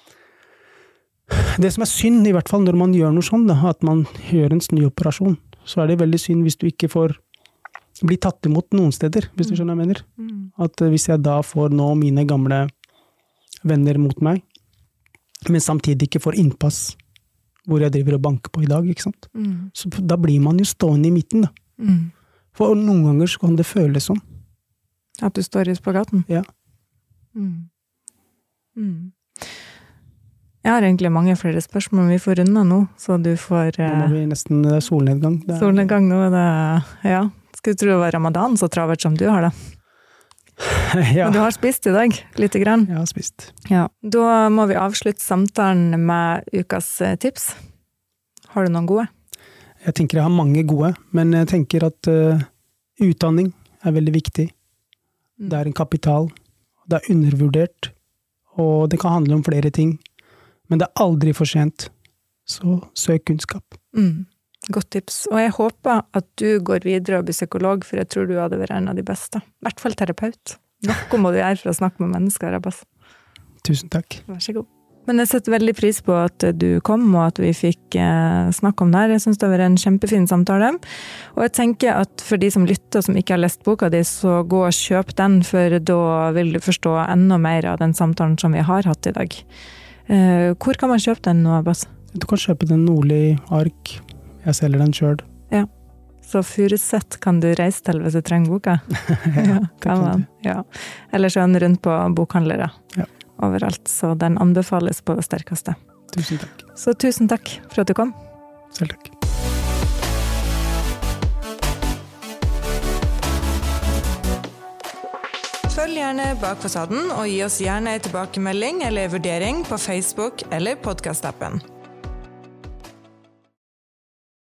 det som er synd, i hvert fall når man gjør noe sånn, da, at man gjør en snuoperasjon, så er det veldig synd hvis du ikke får bli tatt imot noen steder, hvis du skjønner hva jeg mener. Mm. At hvis jeg da får nå mine gamle venner mot meg, men samtidig ikke får innpass hvor jeg driver og banker på i dag, ikke sant? Mm. Så da blir man jo stående i midten, da. Mm. For noen ganger så kan det føles sånn. At du står i spagaten? Ja. Mm. Mm. Jeg har egentlig mange flere spørsmål, men vi får runde nå, så du får... Nå må vi nesten solnedgang. Er... Solnedgang nå, det, ja. Skulle tro det var ramadan så travert som du har det. Ja. Men du har spist i dag, lite grann. Jeg har spist. Ja. Da må vi avslutte samtalen med ukas tips. Har du noen gode? Jeg tenker jeg har mange gode, men jeg tenker at uh, utdanning er veldig viktig. Mm. Det er en kapital. Det er undervurdert, og det kan handle om flere ting. Men det er aldri for sent, så søk kunnskap. Mm. Godt tips. Og jeg håper at du går videre og blir psykolog, for jeg tror du hadde vært en av de beste. I hvert fall terapeut. Noe må du gjøre for å snakke med mennesker, Abbas. Tusen takk. Vær så god. Men jeg setter veldig pris på at du kom, og at vi fikk eh, snakke om det her. Jeg synes det har vært en kjempefin samtale. Og jeg tenker at for de som lytter, som ikke har lest boka di, så gå og kjøp den, for da vil du forstå enda mer av den samtalen som vi har hatt i dag. Uh, hvor kan man kjøpe den nå, Abbas? Du kan kjøpe den Nordli Ark. Jeg selger den selv. Ja. Så Furuset kan du reise til hvis du trenger boka? Ja, ja, kan man. Ja. Eller så er den rundt på bokhandlere. Ja. Overalt, så den anbefales på det sterkeste. Tusen takk. Så tusen takk for at du kom. Selv takk. Følg gjerne Bak fasaden, og gi oss gjerne en tilbakemelding eller vurdering på Facebook eller podcast-appen.